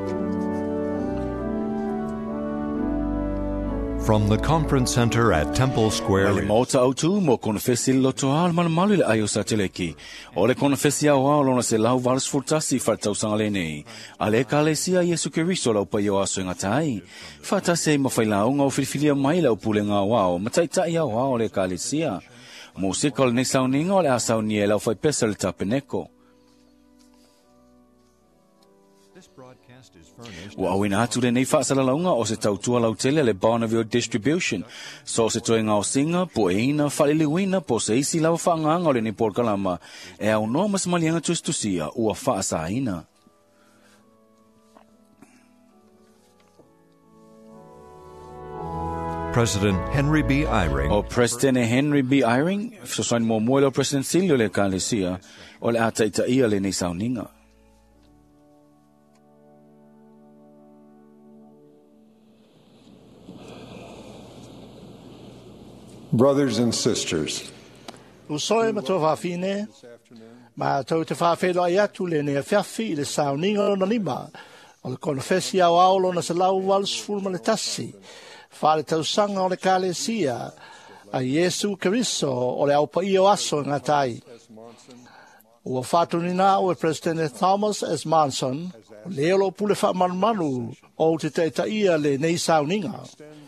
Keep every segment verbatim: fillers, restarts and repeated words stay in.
From the Conference Center at Temple Square. Le mota autu mo konfesi loto al mal malu le ayo sa teleki. O le konfesi au au lona se lau valas furtasi fatau sangale nei. Ale kalesia Yesu Keristo lau pa yo aso ngatai. Fata se mo failau ngau filfilia mai lau pule nga wao. Matai tai au au le kalesia. Mo se kol ne sauninga o le asau nie lau fai pesa le tapeneko. Wa awina atu le nei whaasala launga o se tautua lau tele le Bonneville Distribution. So se toe ngao singa, po eina, whaliliwina, po se isi lau whaanganga o le ni porkalama. E au no mas malianga tustusia ua whaasa aina. President Henry B. Eyring. O President Henry B. Eyring, so soin mo moelo President Silio le kalesia, o le ata ita ia le nei sauninga. Brothers and sisters, Usoe ma tō whawhine, ma tau te whawhelo ai atu le nea whiawhi le sauninga o na lima, o le konfesi au aulo na se lau walis fulma le tasi, whare tau sanga o le kalesia, a Yesu Keristo o le aupa i o aso ngā tai. Ua whātuni nā o e President Thomas S. Manson, o le olo pule whamanmanu o te teita ia le nei sauninga.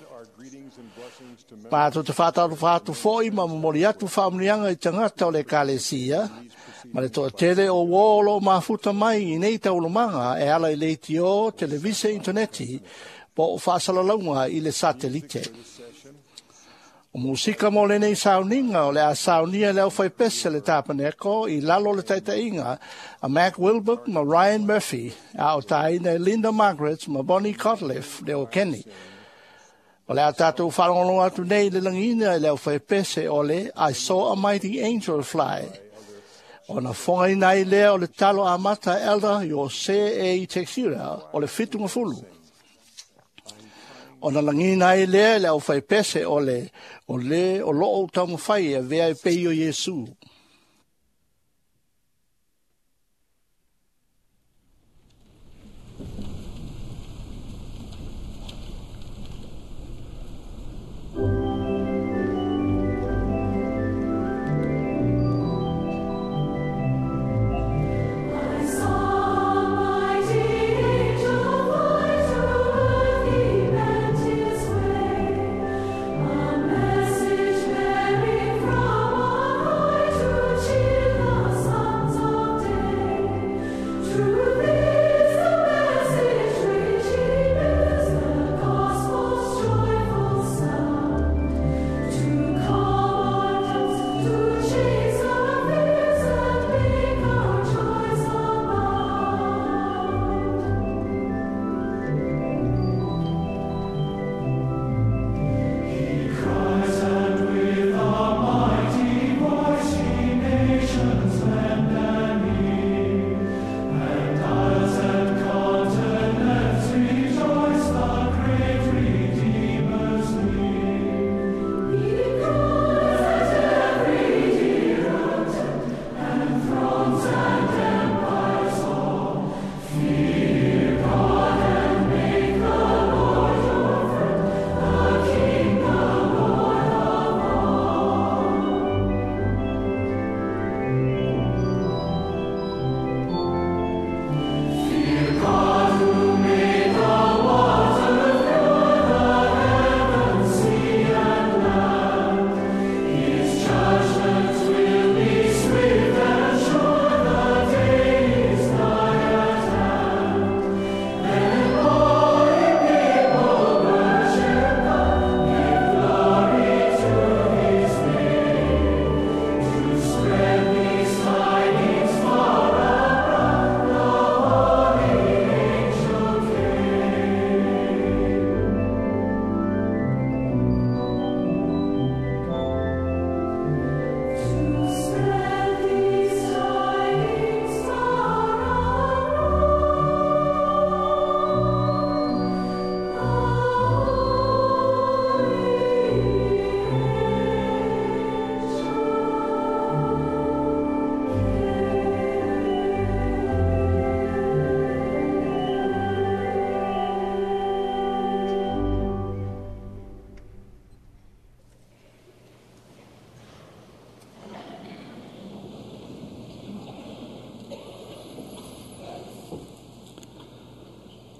Pātou te whātau whātu fōi ma mamori atu whaamrianga i tangata o le kalesia, ma le toa tele o wōlo mafuta mai i nei taulumanga e ala i leiti o televise interneti po o whāsalalaunga i le satelite. O musika mo le nei sauninga o le a saunia leo whai pese le tāpaneko i lalo le taitainga a Mac Wilbert ma Ryan Murphy a o taina Linda Margaret ma Bonnie Cotliff le o Kenny. O le a tātou wharongo atu nei le langina e leo whai pese o le I saw a mighty angel fly. O na whongai nai lea o le talo a mata elder i o se e i texira o le fitunga fulu. O na langina i lea leo whai pese o le o le o loo taunga whai e vea i pei o Yesu. Message bearing from on high to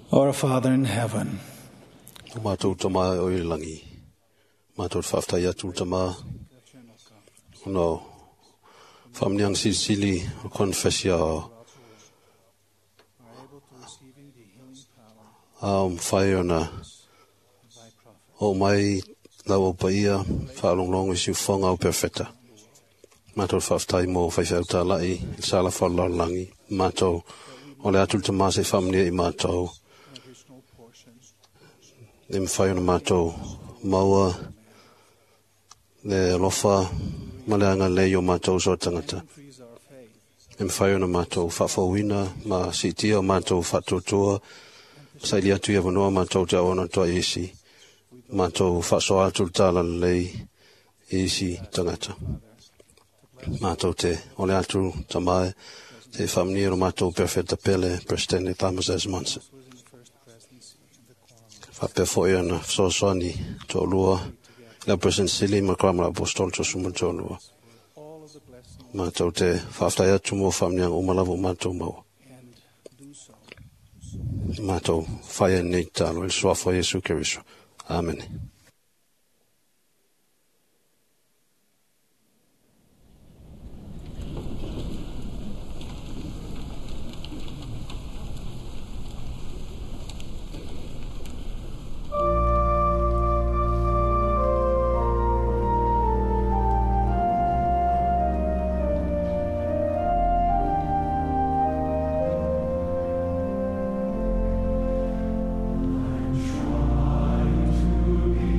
Our Father in heaven, Mātou tama o i langi. Mātou whaftai atu tama. No, whamniang sili o confessia o. Aum whai ona. O mai lau o paia, whaalonglong isi whonga o perfecta. Mātou whaftai mō whaiwhau tā lai, i sala whalau langi. Mātou, o le atu tama se whamnia i mātou. Le mwhai ona mātou maua, le lofa, maleanga lei o mātou so tangata. Le mwhai ona mātou whawhauina, ma sitia o mātou whatotoa, saili atu ia wanoa mātou te aona toa isi, mātou whasoa atu tāla lei isi tangata. Mātou te ole atu tamae, te whamnia o mātou perfecta pele, Presidente Thomas S. Monson. Fape foi ana sosoni to lua la present sili makramla apostol to sumo to lua ma to te fafta tu mo famnia o malavo ma to mo ma to fire nita lo il suo fo Gesù Cristo. Amen. To be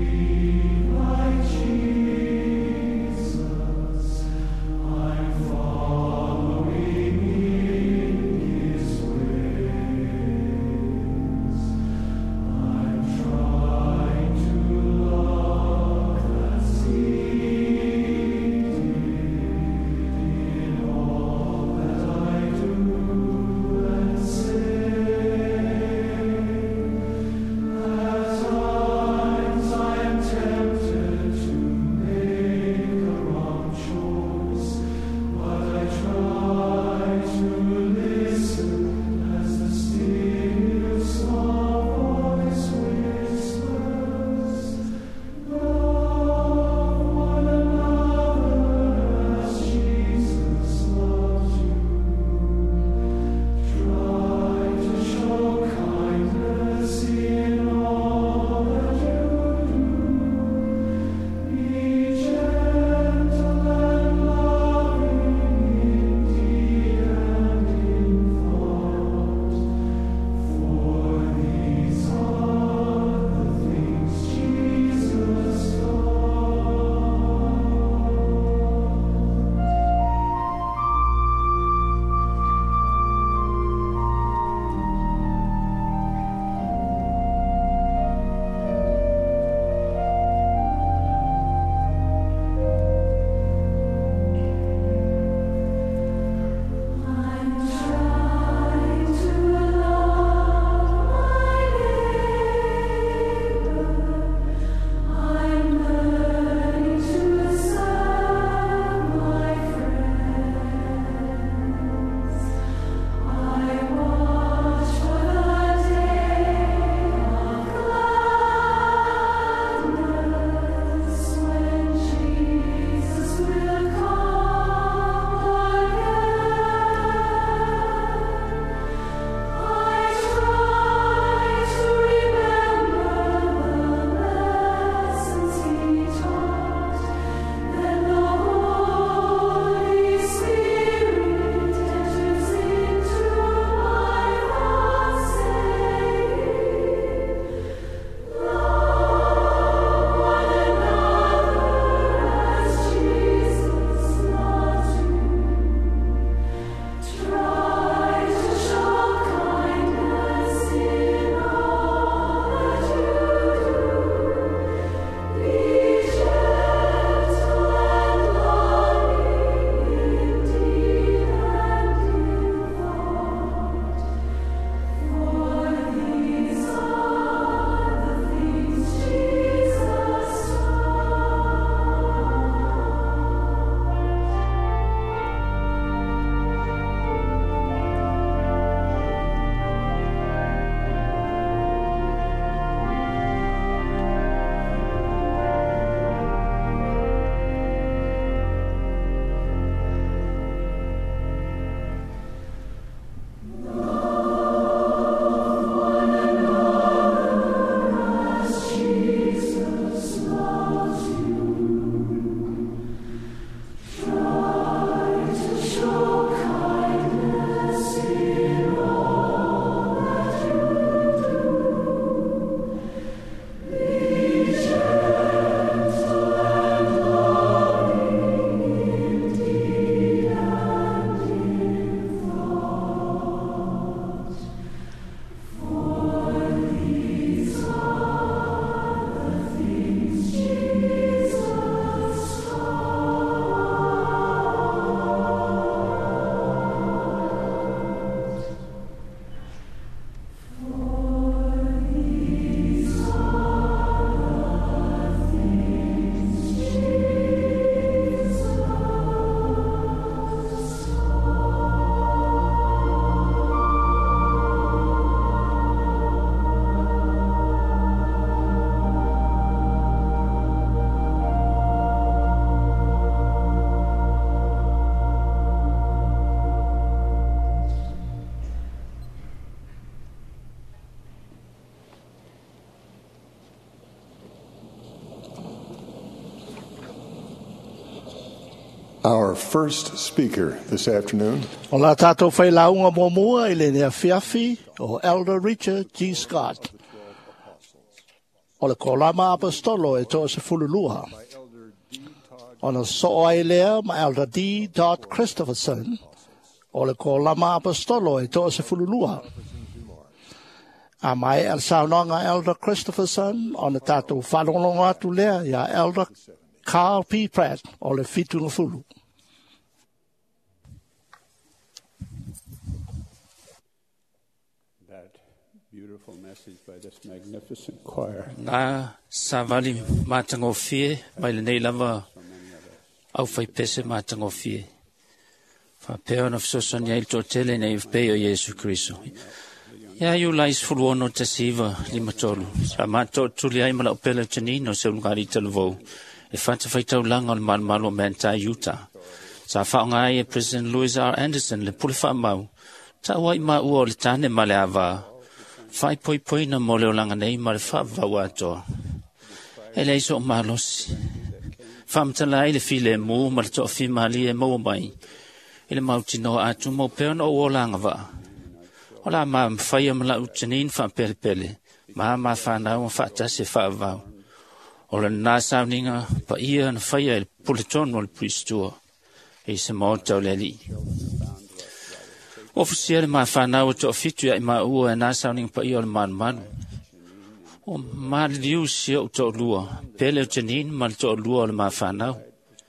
Our first speaker this afternoon O la tātou whai launga mō mua i le nea whiawhi o Elder Richard G. Scott. O le kolama apostolo e tō se fululua. O na so ai lea ma Elder D. Christopherson. O le kolama apostolo e tō se fululua. A mai el saunanga Elder Christopherson o na tātou whalonga atu lea ia Elder Carl P. Pratt o le fitunga fulu. That beautiful message by this magnificent choir. Nga savali matango fie mai le nei lava au fai pese matango fie. Fa peo na fsoson ya il totele nei peo Yesu Kristo. Ya yu lais fuluono te siva lima tolu. Sa mato tuli ai mala opela chanino se ungari telvo. E fata fai tau langa le mal malo menta Utah. Sa fa ngai e President Louis R. Anderson le pule fa mau. Ta wai ma uo le tane male ava. Fai poi poi na mole o langa nei ma le fa va atoa. E le iso malosi. Fa mtala i le file mu ma le to fi mali e mo mai. Ile mauti no atu mo peo no o langa va. Ola ma mfai ma la utinin fa pele pele. Ma ma fa na o fa ta se fa va. Ola na sauninga pa ia na fai e puleton o le pristua. E se mo tau le li. Ofisiere ma fa na o to fitu ya ma u e na sauninga pa ia o le man manu. O ma liu si o to lua. Pele utinin ma to lua o le ma fa na.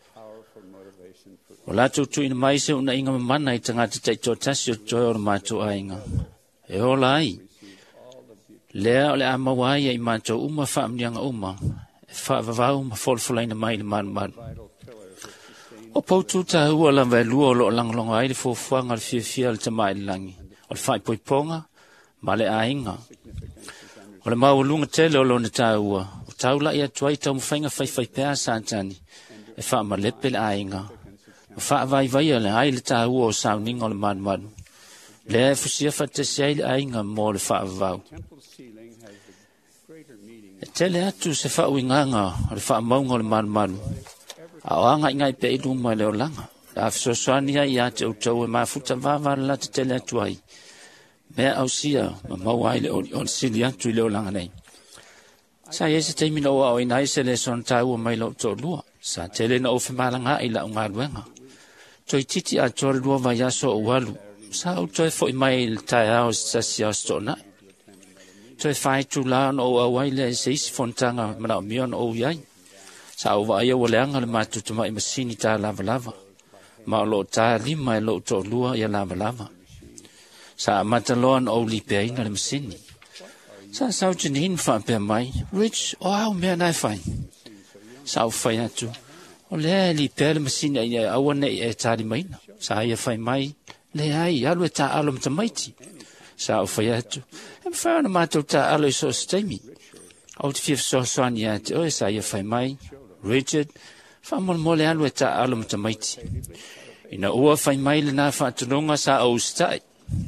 O la tu tu ina mai se una inga mana i tangata tai to tasi o toi o le mātou a inga. E o lai. Lea o le amawai e i mātou uma whaamnianga uma. E whaavavau ma wholfulaina mai le manu manu. O poutu ta hua la vai lua o lo langalonga ai le fuafuanga le fia fia le tamai le langi. O le whai poiponga, ma le a inga. O le maulunga tele o lo na ta hua. O taula ia tuai tau mwhainga whai whai pēa sātani. E wha ma lepe le a inga. Fa vai vai le ai le tau o sauninga o le man man. Le fusia fa te sei le ainga mo le fa vau. E tele atu se fa uinganga o le fa maunga o le man man. A oanga inga i pe idu mai le o langa. A fsoswania i ate o tau e mafuta vava la te tele atu ai. Mea au sia ma mau ai le o le sili atu i le o langa nei. Sa yese teimina o au inai se le son tau o mai lo to lua. Sa tele na ofe malanga i la unga luenga. Toi titi a tore lua vai aso o walu. Sa au toi fo i mai il tai ao sasi ao stona. Toi fai tu la no o awai le se isi fontanga mana o mion o iai. Sa au vai o leanga le matutuma i masini ta lava lava. Ma o lo ta lima e lo to lua ia lava lava. Sa mataloan o li pe aina le masini. Sa sau jinin fa pe mai. Rich o au mea nai fai. Sa au fai atu. O lea li pēle masina ia awane e tāri maina. Sa ia whai mai, le ai, alu e tā alo mta maiti. Sa au whai atu. E mwhaana mātou tā alo i so steimi. Au te whiaf so soani ate, oe sa ia whai mai. Richard, whamol mole alu e tā alo mta maiti. Ina ua whai mai le nā whātunonga sa au stai.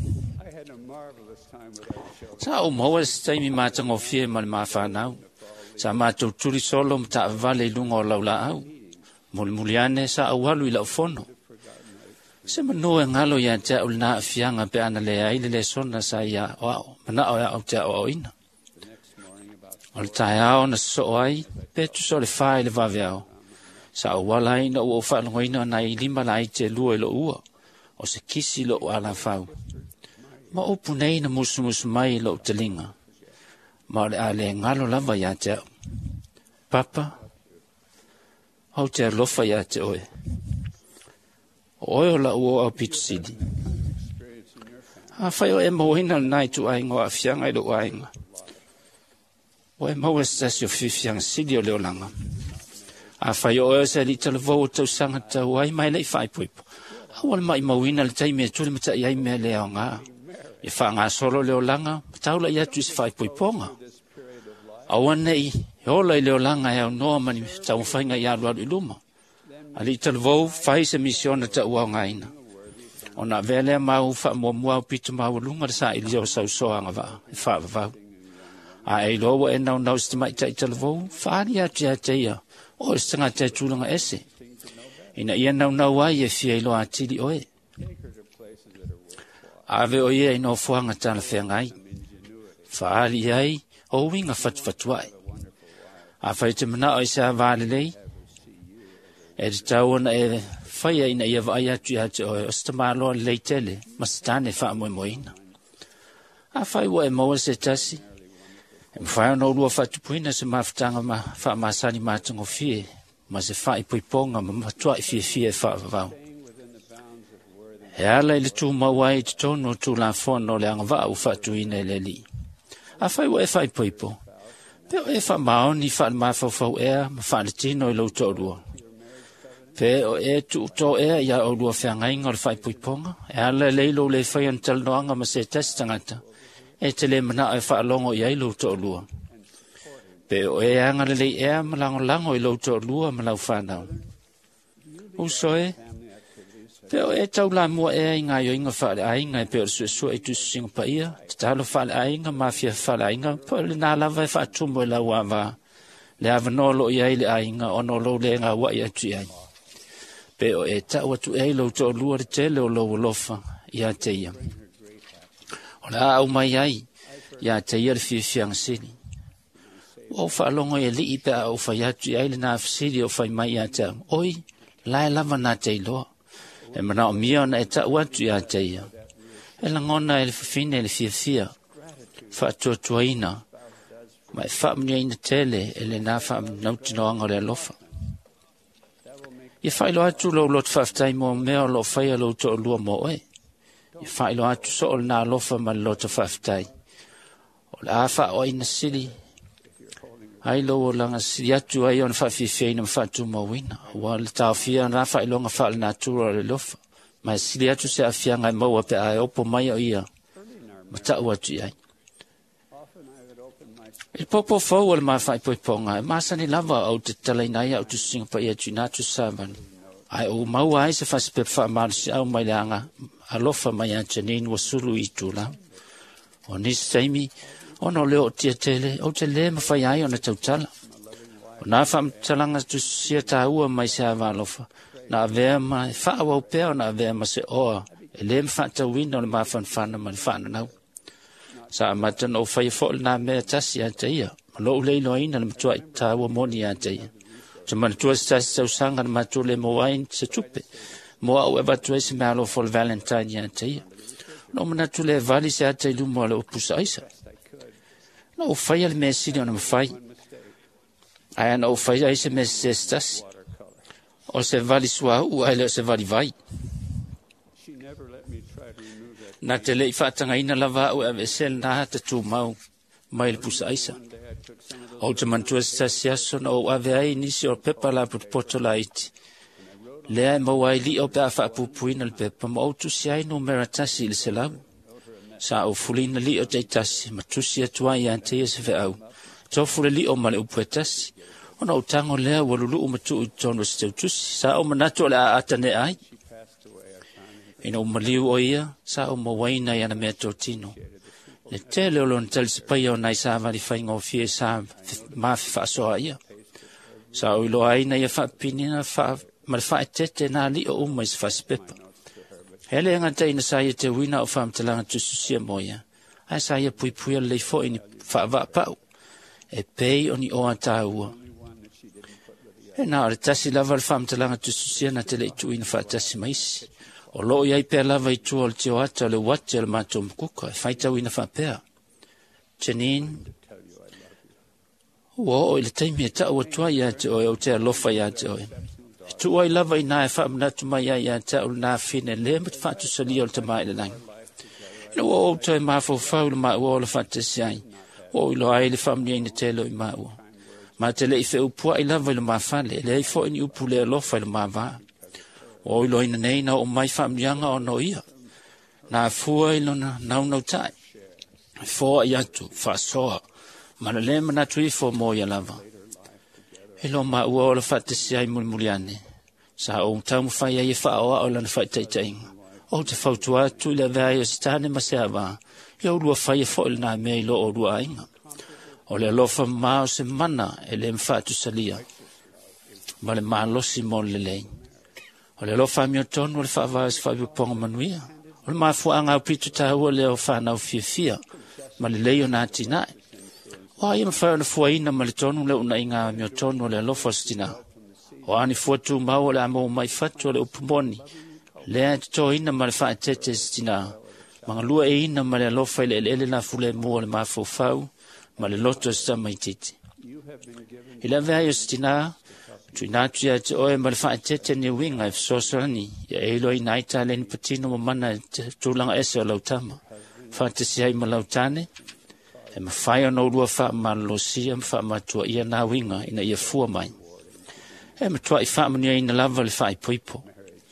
Sa au maua steimi mātango fie ma le mā whanau. Sa mātou turi solo mta vale lunga o laula au. Mole muliane sa awalu ila ufono. Se mano e ngalo ya te au na fianga pe ana le ai le sona sa ia wao. Mana o ya au te o ina. O le tai ao na so ai, pe tu so le fai le vaveao. Sa awala ina o whanongo ina na i lima la i te lua ilo ua. O se kisi lo ala fau. Ma upu nei na musu musu mai lo te linga. Ma le ale ngalo lava ya te au. Papa, hau te alofa ia te oe. O oe o la ua au pitu sidi. A whai o e mawina nai tu ainga o a fianga i lo ainga. O e maua stasi o fifianga sidi o leo langa. A whai o e se li talavau o tau sanga tau ai mai lei whai puipo. A wale mai mawina le taime e tuli mata i ai mea leo ngā. E wha ngā solo leo langa, taula i atu isi whai puiponga. A wane i, e ola i leo langa e au noa mani tau whainga i alu alu i luma. A li talavau whai se misiona ta ua ngā ina. O na vele mau wha mua mua pitu mau lunga sa i leo sau soanga wa, e wha wavau. A e loa e nau nau sti mai tai talavau, whaani a tia teia, o e stanga te tūlanga ese. Ina ia nau nau ai e fia ilo atili oe. Ave o ia ino fuanga tala whengai. Whaali ai o winga whatwhatuai. A whai te mana o isa vale lei. E te tauana e whaia ina ia vai atu atu oe o stamaloa lei tele masitane wha moe moina. A whai wa e maua se tasi. E mwhai no lua whatupuina se mawhtanga ma wha masani mātango fie. Ma se whai puiponga ma matua i fie fie wha vavau. He ala i le tū mawai te tono tū la whono le anga wau whatu ina le li. A whai wa e whai puipo. Peo e wha maoni wha le mawhau ea ma wha le tino i lau tō rua. Peo e tu tō ea ia o rua whiangai ngor whai puiponga. E ala leilo le whai an talnoanga ma se tasi tangata. E te le mana e wha alongo i ai lau tō rua. Peo e anga le lei ea ma lango lango i lau tō rua ma lau whanau. Uso e. Peo e tau la mua e inga yo inga wha le ainga e peo sue sue e tu singa pa ia. Te talo wha le ainga mafia wha le ainga. Peo le nā lava e wha tumbo e lau awa. Le ava nolo i ai le ainga ono lo le ngā wa i atu i ai. Peo e tau atu e lau tō lua le tele o lau lofa i a te ia. O le au mai ai i a te ia le fia fiang sini. O wha alongo e li i pe a o wha i atu i ai le nā fisiri o wha i mai i a te. Oi, lai lava nā te iloa. E mana o mia ona e tau atu i a te ia. E langona e le fafine e le fia fia. Wha atua tuaina. Ma e wha mnia ina tele e le nā wha nautino anga le alofa. Ia whailo atu lau lot whaftai mo mea lo whaia lau to lua mo e. Ia whailo atu so o nā alofa ma lot whaftai. O le awha o ina siri. Ai lo o langa siri atu ai on whawhiwhai na whatu mo wina. Wa le tau fia na whailo nga whaile nā tura le lofa. Ma siri atu se a fia ngai maua pe ai opo mai o ia. Ma tau atu ai. Il popo fau al ma fai poi ponga, ma sa ni lava au te tala inai au tu singa pa ia tuna tu saban. Ai o mau ai se fas pe fa mal si au mai langa, alofa mai a tenin wa sulu i tula. O ni saimi, ono leo tia tele, o te le ma fai ai ona tau tala. O na fam talanga tu sia ta ua mai se ava alofa. Na avea ma, fa awa upea na avea ma se oa, e le ma fa ta wina o le ma fan fana ma le fana nau. Sa amatan o whai fo na mea tasi a te ia. Ma lo ulei loa ina na matua i tāua moni a te ia. Sa manatua si tasi sau sanga na matua le moain se tupe. Moa au eva tua isi mea lo fol valentine a te ia. No manatu le vali se a te ilumo ale opusa aisa. No o whai ale mea siri o na mawhai. Aia na o whai aisa mea se stasi. O se vali sua u aile o se vali vai. Na te lei whaatanga ina lava au e vesel na hata tū mau, mai le pusa aisa. O te mantua sa siaso na o ave ai nisi o pepa la put poto la iti. Lea e mau ai li o pe a whaapupuina le pepa, ma o tusi ai no mera tasi le selau. Sa o fulina li o te tasi, ma tusi atua i ante ia se ve au. Tofule li o male upu e tasi. O na o tango lea walulu o matu i tono se teu tusi, sa o manatu le a atane ai. Ina o maliu o ia, sa o mawaina i ana mea tōtino. Le tele o lon tali sipai o nai sa vali whainga o fie sa mafi whaasoa ia. Sa o ilo aina ia whaapinina, ma le whae tete nā li o umai se whasipepa. Hele anga teina sa ia te wina o whaamtalanga tususia mo ia. Ai sa ia pui pui le fo ini whaava pau. E pei o ni o ata ua. E nā o le tasi lava le whaamtalanga tususia na te le itu ina whaatasi maisi. O loo iai pēr lava i tua o le teo ata o le wate o le mātou mkuka, e whaitau ina whapea. Janine, ua o i le taimi e tau atua i ate oe o te alofa i ate oe. E tua i lava i nā e whaamanatu mai ai i ate o le nā whine le mat whatu sali o le tamai le lang. Ina ua o toi mafau whau le maa ua o le whatasi ai, o i lo ai le whaamnia ina telo i maa ua. Ma te le i whe upua i lava i le maa whale, le i fo ini upu le alofa i le maa waa. O ilo ina nei na o mai whaamrianga o no ia. Nā fua ilo na nau nau tai. Fua i atu, whaasoa. Mana le mana tui fo mo ia lava. Ilo ma ua o la whatasi ai muli muli ane. Sa o tau mwhai ai e whaoa o lana whai taitainga. O te whautua atu i le vea i stane ma se awa. Ia urua whai e fo il nā mea ilo o rua ainga. O le alofa maa o se mana e le mwhatu salia. Ma le maa losi mo le lei. O le lofa mio tonu le whaava se whaipu ponga manuia. O le mafua anga upitu tahua leo whanau fia fia. Ma le leio nā tina. O ai ma whai ona fuaina ma le tonu le una inga mio tonu le lofa stina. O ani fuatu mau le amo mai fatu le upumoni. Le te to ina ma le whae tete stina. Manga lua e ina ma le lofa le ele la fule mua le mafu fau. Ma le loto sta mai titi. Ila vea yo stina. Tui nātu ia te oe ma le whae tete ni winga e fsosani. Ia eilo i naita le ni patino ma mana tūlanga ese o lautama. Whae te siai ma lautane. E ma whae ono rua wha ma losia ma wha ma tua ia nā winga ina ia fua mai. E ma tua i wha mania ina lava le whae poipo.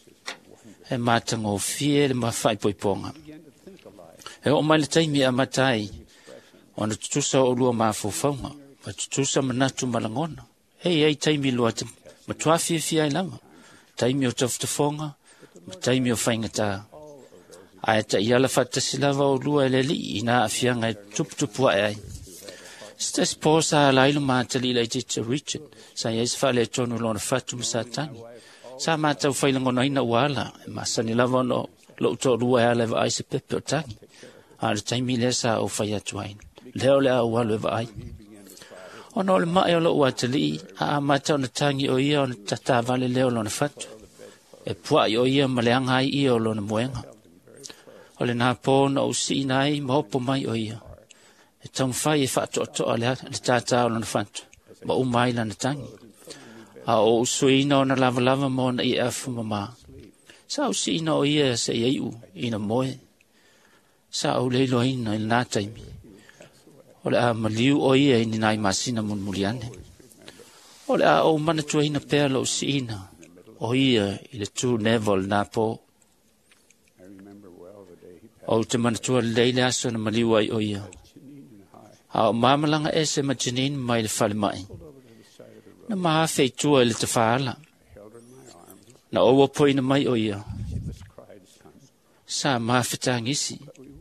E ma tango fie le ma whae poiponga. E o mai le taimi a matai. O na tutusa o rua ma fufaunga. Ma tutusa manatu malangona. Hei ei taimi lua te matua fia fia i lama. Taimi o tafutafonga. Ma taimi o whaingata. Ai ta iala whatasi lava o lua ele li ina a fianga e tuputupua e ai. Stas posa lailu mātali lai tita Richard. Sa ies whale tonu lona whatu masatani. Sa mātau whailangona ina wala. E masani lava no lo to lua e alewa ai se pepe o tangi. Ara taimi lea sa o whai atuain. Leo lea o walu eva ai. Ono le mai o lo watali a mata ona tangi o ia ona tata vale leo lona fatu. E pua i o ia maleanga ai ia o lona moenga. O le nā pōna o si nai mahopo mai o ia. E taum whai e whatu o toa le tata o lona fatu. Ma umai lana tangi. A o usuina ona lava lava mona i afu mama. Sa o si ina o ia se i eiu ina moe. Sa o leilo ina il nā taimi. O le a maliu o ia i nai masina mun muliane. O le a o mana tua ina pēr lo si ina. O ia i le tū nevol nā pō. O te mana tua leile aso na maliu ai o ia. A o mamalanga ese ma Janine mai le whale mai. Na maha fei tua le te whaala. Na owa poina mai o ia. Sa maha whetangisi.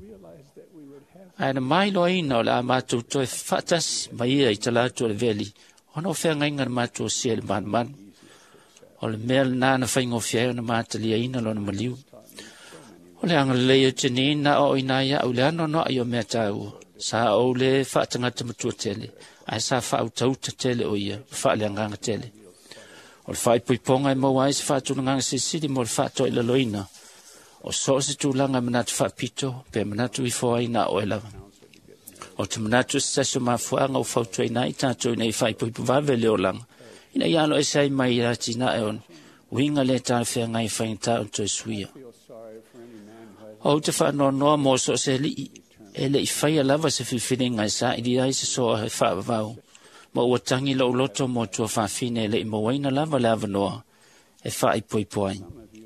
Ai na mai loa ina o le a mātou toi whatas mai ia i talatu le veli. Ono whea ngainga na mātou sia le man man. O le mea le nāna whaingo whiau na mātalia ina lo na maliu. O le anga leo Janine na o ina ia au le ano no ai o mea tāua. Sa o le whaatangata matua tele. Ai sa whaau tauta tele o ia. Wha le anganga tele. O le whai puiponga e mawai se whaatu nganga se siri mo le whaato i laloina. O so se tūlanga manatu whaapito, pe manatu i fōai na o elawa. O te manatu se saso mafuanga o whautua ina i tātou ina i whai puipu vawe leo langa. Ina i alo e sai mai i rati na e on, winga le tā whea ngai whaingta o tō suia. O te whaanoa noa mō so se li, e le i whai alawa se whiwhiringa i sa i di ai se soa he whaavavau. Ma ua tangi lo loto mō tua whaafine le i mawaina lava lava noa, e whai puipuai.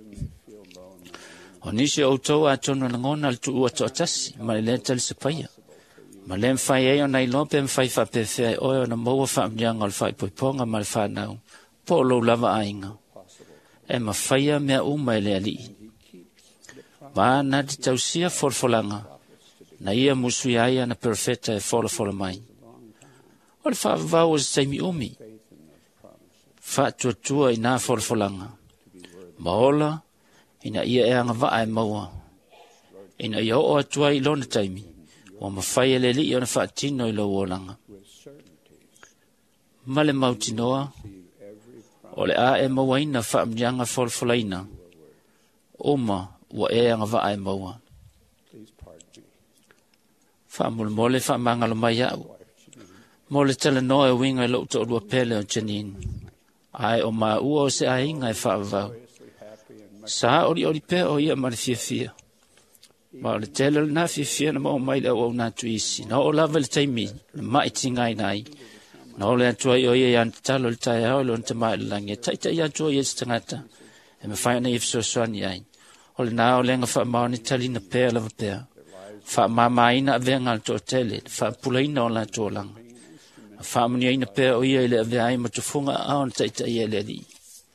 O nisi o tau a tono na ngona al tu ua to atasi, ma le lenta le sepaya. Ma le mwhai eo nei lope mwhai whapewhia e oe o na maua whaamnianga al whai poiponga ma le whanau, po lo lava ainga. E ma whaia mea uma e le ali. Ma na di tausia folfolanga, na ia musui aia na perfeta e folofola mai. O le whaavavau o se taimi umi. Whaatua tua i nā folfolanga. Maola, ina ia e anga waa e maua. Ina ia o atua i lona taimi. Wa mawhai e le li i ona whaatino i lo wolanga. Male mautinoa. O le a e maua ina whaamnianga folfolaina. Oma wa e anga waa e maua. Whaamul mole whaamangalo mai au. Mole tala noa e winga e lo to lua pele o Janine. Ai o maa ua o se a inga e whaavavau. Sa ori ori pe o ia mara fia fia. Ma le tele na fia fia na mau mai le o na tuisi. Na o lava le taimi, le mai tingai nai. Na o le atua i o ia ian talo le tai hao le on te mai le langi. Taita i atua i esi tangata. E me whaia na i fso soani ai. O le na o lenga wha maoni tali na pea lava pea. Wha mamaina a venga al to tele. Wha pulaina o la to langa. Wha mani aina pea o ia i le ave ai ma tufunga aon taita i e le li.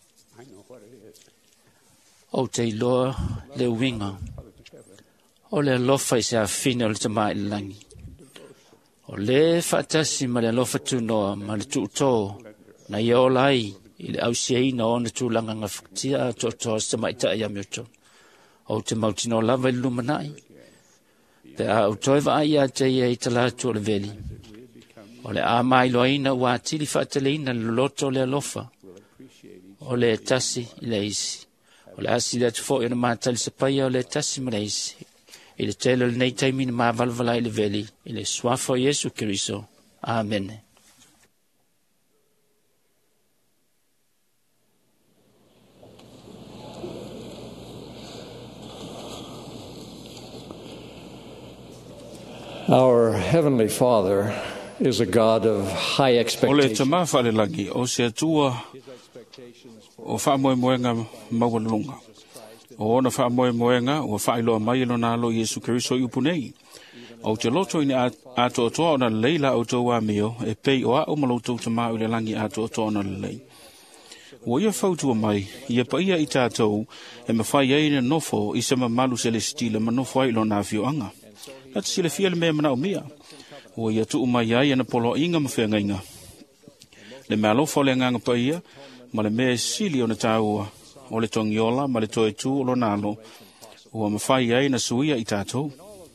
O te iloa le winga. O le alofa i se a fine o le tamai le langi. O le whaatasi ma le alofa tu noa ma le tu uto na i o lai I le au sei na ona tūlanga ngā whaktia to to sa mai ta ia mioto. O te mautino lava i lumanai. Te a au toiva ai a te ia i tala tu le veli. O le a mai loaina ua tili whaateleina le loto le alofa. O le tasi i le isi. O le asi le tufo i na mātali sa paia o le tasi ma le isi. I le tele le nei taimi na māvalvala i le veli. I le swafo Yesu Kiriso. Amen. Our Heavenly Father is a God of high O le expectations. tama whale langi, o se atua o wha moe moenga mawalunga. O ona wha moe moenga, o wha iloa mai ilo nalo Yesu Kiriso i upunei. O te loto ini ato atoa ona leila o tō wāmio, e pei o a o maloto tama o le langi ato atoa ona lei. O ia whautua mai, ia pa ia i tātou, e mawhai eina nofo i sama malu celestile ma nofo ai ilo na fioanga. Nata sile fia le mea mana o mia. O ia tu umai ai ana polo inga mawhenga inga. Le mea lofa o le nganga pa ia, ma le mea sili o na tāua, o le tongiola, ma le toe tu o lo nalo, o mawhai ai na suia i tātou.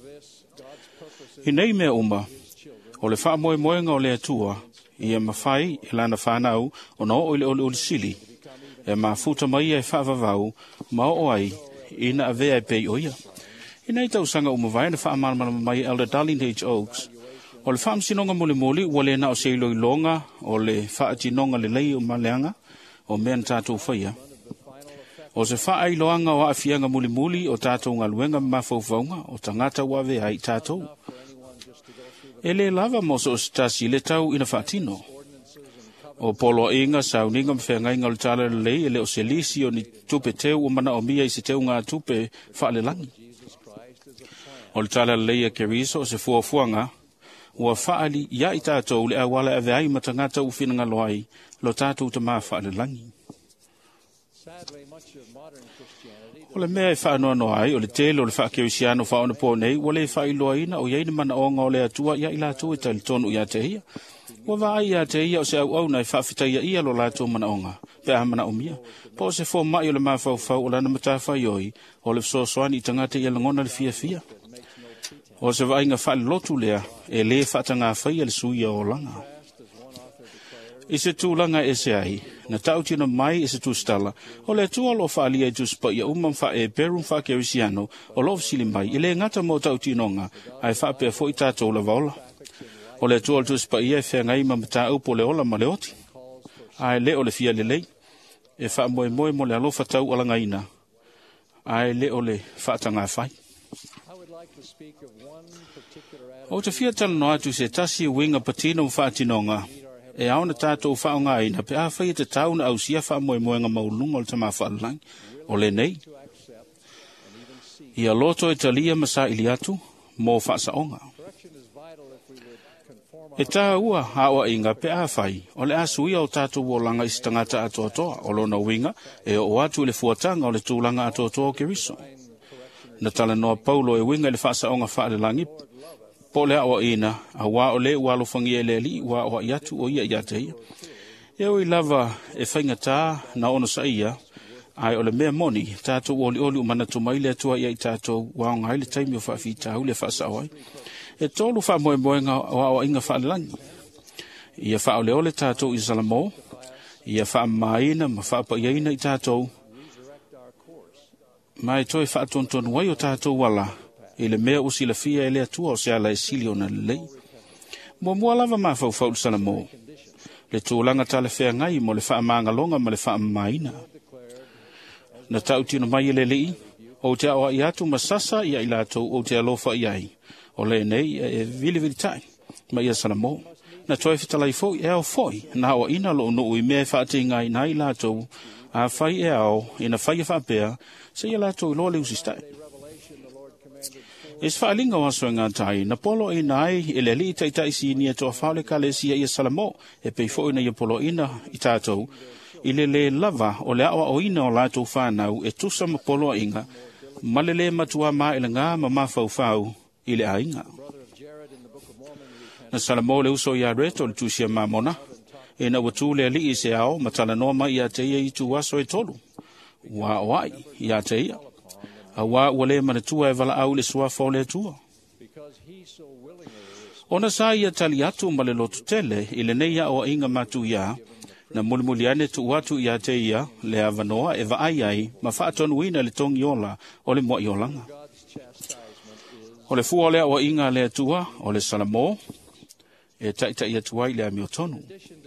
I nei mea uma, o le wha moe moenga o le atua, ia mawhai e lana whanau o na o le o le sili, e ma futa mai e whaavavau, ma o ai, ina a vea e pei o ia. I nei tau sanga umawai na whaamalama mai Elder Darlene H. Oaks. O le whaamsinonga mole mole, ua le na o se iloi longa, o le whaatinonga le lei o maleanga, o mea na tātou whaia. O se wha ailoanga o awhianga muli muli o tātou ngā luenga mawhauwhaunga o tangata wawe ai tātou. E le lava mo so stasi le tau ina whaatino. O polo inga sauninga mwhenga inga le tala le lei ele o se lisi o ni tupe teu o mana o mia i se teu ngā tupe whaale langi. O le tala le lei a Keriso o se fuafuanga, ua whaali ia i tātou le awala ave ai matangata ufina ngā loai lo tātou ta maa whaale langi. O le mea e whaanoa no ai, o le tele o le whaakerisiano whaona po nei, wa le whailoa ina o yeini mana o ngā o le atua ia i lātou e tali tonu ia te hia. Wa wa ai ia te hia o se au au nei whaafitaia ia lo lātou mana o ngā, pe aha mana o mia. Po se fo mai o le maa whau o lana matawhai oi, o le fsosoani i tangata ia langona le fia fia. O se wa inga whaale lotu lea, e le whaatanga whaia le suia o langa. I se tūlanga e se ai, na tautina mai e se tūstala, o le tua lo whaalia i tūspa ia umam wha e perum wha kerisiano, o lo sili mai, i le ngata mo tautinonga, ai wha pia fo i tātou la vaola. O le tua lo tūspa ia e whenga ima mata upo le ola ma le oti. Ai le o le fia le lei, e wha moe moe mo le alofa tau alanga ina. Ai le o le whaatanga whai. O te fia tala no atu se tasi winga patino whaatinonga, e aona tātou whaonga ina, pe a whai te tauna au sia wha moe moenga maulunga o le tama whaalang, o le nei. Ia loto e talia masa ili atu, mō whaasaonga. E tā ua hawa inga pe a whai, o le asuia o tātou o langa isi tangata ato atoa, o lona winga, e o atu le fuatanga o le tūlanga ato atoa o Keriso. Na tala noa Paulo e winga le whaasaonga whaale langi, po le awa ina, a wā o le ua alofangi e le li, wā o i atu o ia i ate ia. E o i lava e whainga tā na ono sa ia, ai o le mea moni, tātou oli oli umana tumai le atua ia i tātou wā o ngai le taimi o whaafi tāu le whaasa awai. E tolu wha moe moenga wā o inga whaale langi. Ia wha o le ole tātou i Salamo, ia wha maina ma wha pa iaina i tātou, mai toi wha tonton wai o tātou wala, i le mea usi la fia e le atua o se ala e sili o na lei. Mua mua lava maa fau fau Salamo. Le tūlanga tala whea ngai mo le wha maangalonga ma le wha maina. Na tau tino mai le lei, o te awa i atu masasa ia i lātou o te alofa i ai. O le nei e vili vili tai, ma ia Salamo. Na toi fitalai fo e au foi, na awa ina lo no ui mea whaate ngai na i lātou, a whai e au, ina whai e whapea, se ia lātou i loa leu sistai. E whaalinga o aso ngā tai, na polo i nai e le li tai tai si ni ato a whaole ka le si ia Salamo, e pei fo ina ia polo ina i tātou, i le le lava o le awa o ina o lātou whanau e tusa ma polo inga, ma le le matua ma ele ngā ma mawhau whau i le ainga. Na Salamo le uso ia reto le tusia mamona, e na watu le li se ao matala no mai ia te i tu aso e tolu wa wai ia te ia awa wale mana tua e vala au le sua fo le tua ona sa ia tali atu ma le lotu tele i le neia o inga matu ia na mulmuliane tu watu ia te ia le avanoa e va ai ai ma fa tonu ina le tongi ola o le mo iolanga o le fua le o inga le tua o le salamo e taita ia tuai le amio tonu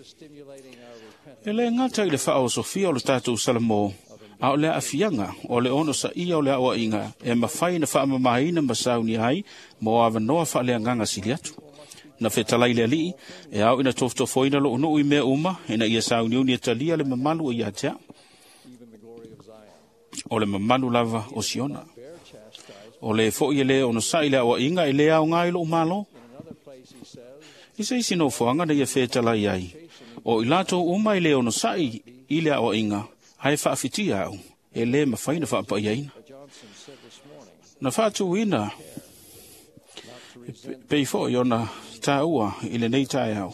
e le ngata i le fa o sofia o le tatu salamo a o le afianga o le ono sa ia o le o inga e mawhai na fa mamaina masauni ai mo avanoa fa le nganga siliatu na fetalai le li e au ina tofto foina lo no i me uma ina ia sauni uni talia le mamalu o ia tea o le mamalu lava o siona o le fo i le ono sai le o inga i le au ngai lo malo i se isi no foanga na ia fetalai ai o i lato uma i le ono sai i le o inga ai fa fitia au e le mawhaina fa pa iaina na fatu ina pe fo iona ta ua i le nei tae au.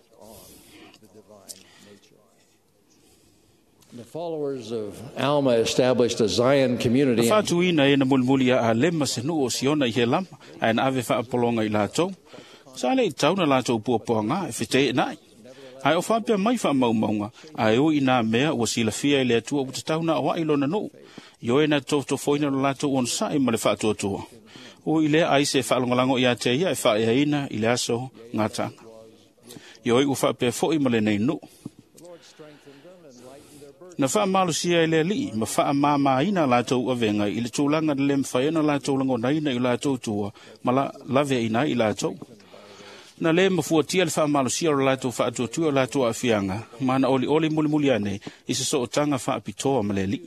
The followers of Alma established a Zion community. Na fatu ina e na mulmulia a lema se nu o siona i he lama a na ave fa polonga i latou. Sa le i tau na latou puapoanga e fite e nai. Ai o whapea mai wha maumaunga, ai o ina mea ua sila fia i le atua o tatau na awa ilo na no. Yo e na tofto foina na latou on sa i ma le wha atua tua. O i le ai se whaalongalango i a te ia e wha ea ina i le aso ngatanga. Yo e u whapea fo i ma le nei no. Na wha malu sia i le li, ma wha mama ina latou avenga i le tūlanga le lem whaena latou lango naina i latou tua, ma la lave ina i latou. Na le mafuatia le wha malu sia o latou wha atua tua latou a fianga, ma na oli oli muli muli ane i se so o tanga wha apitoa ma le li.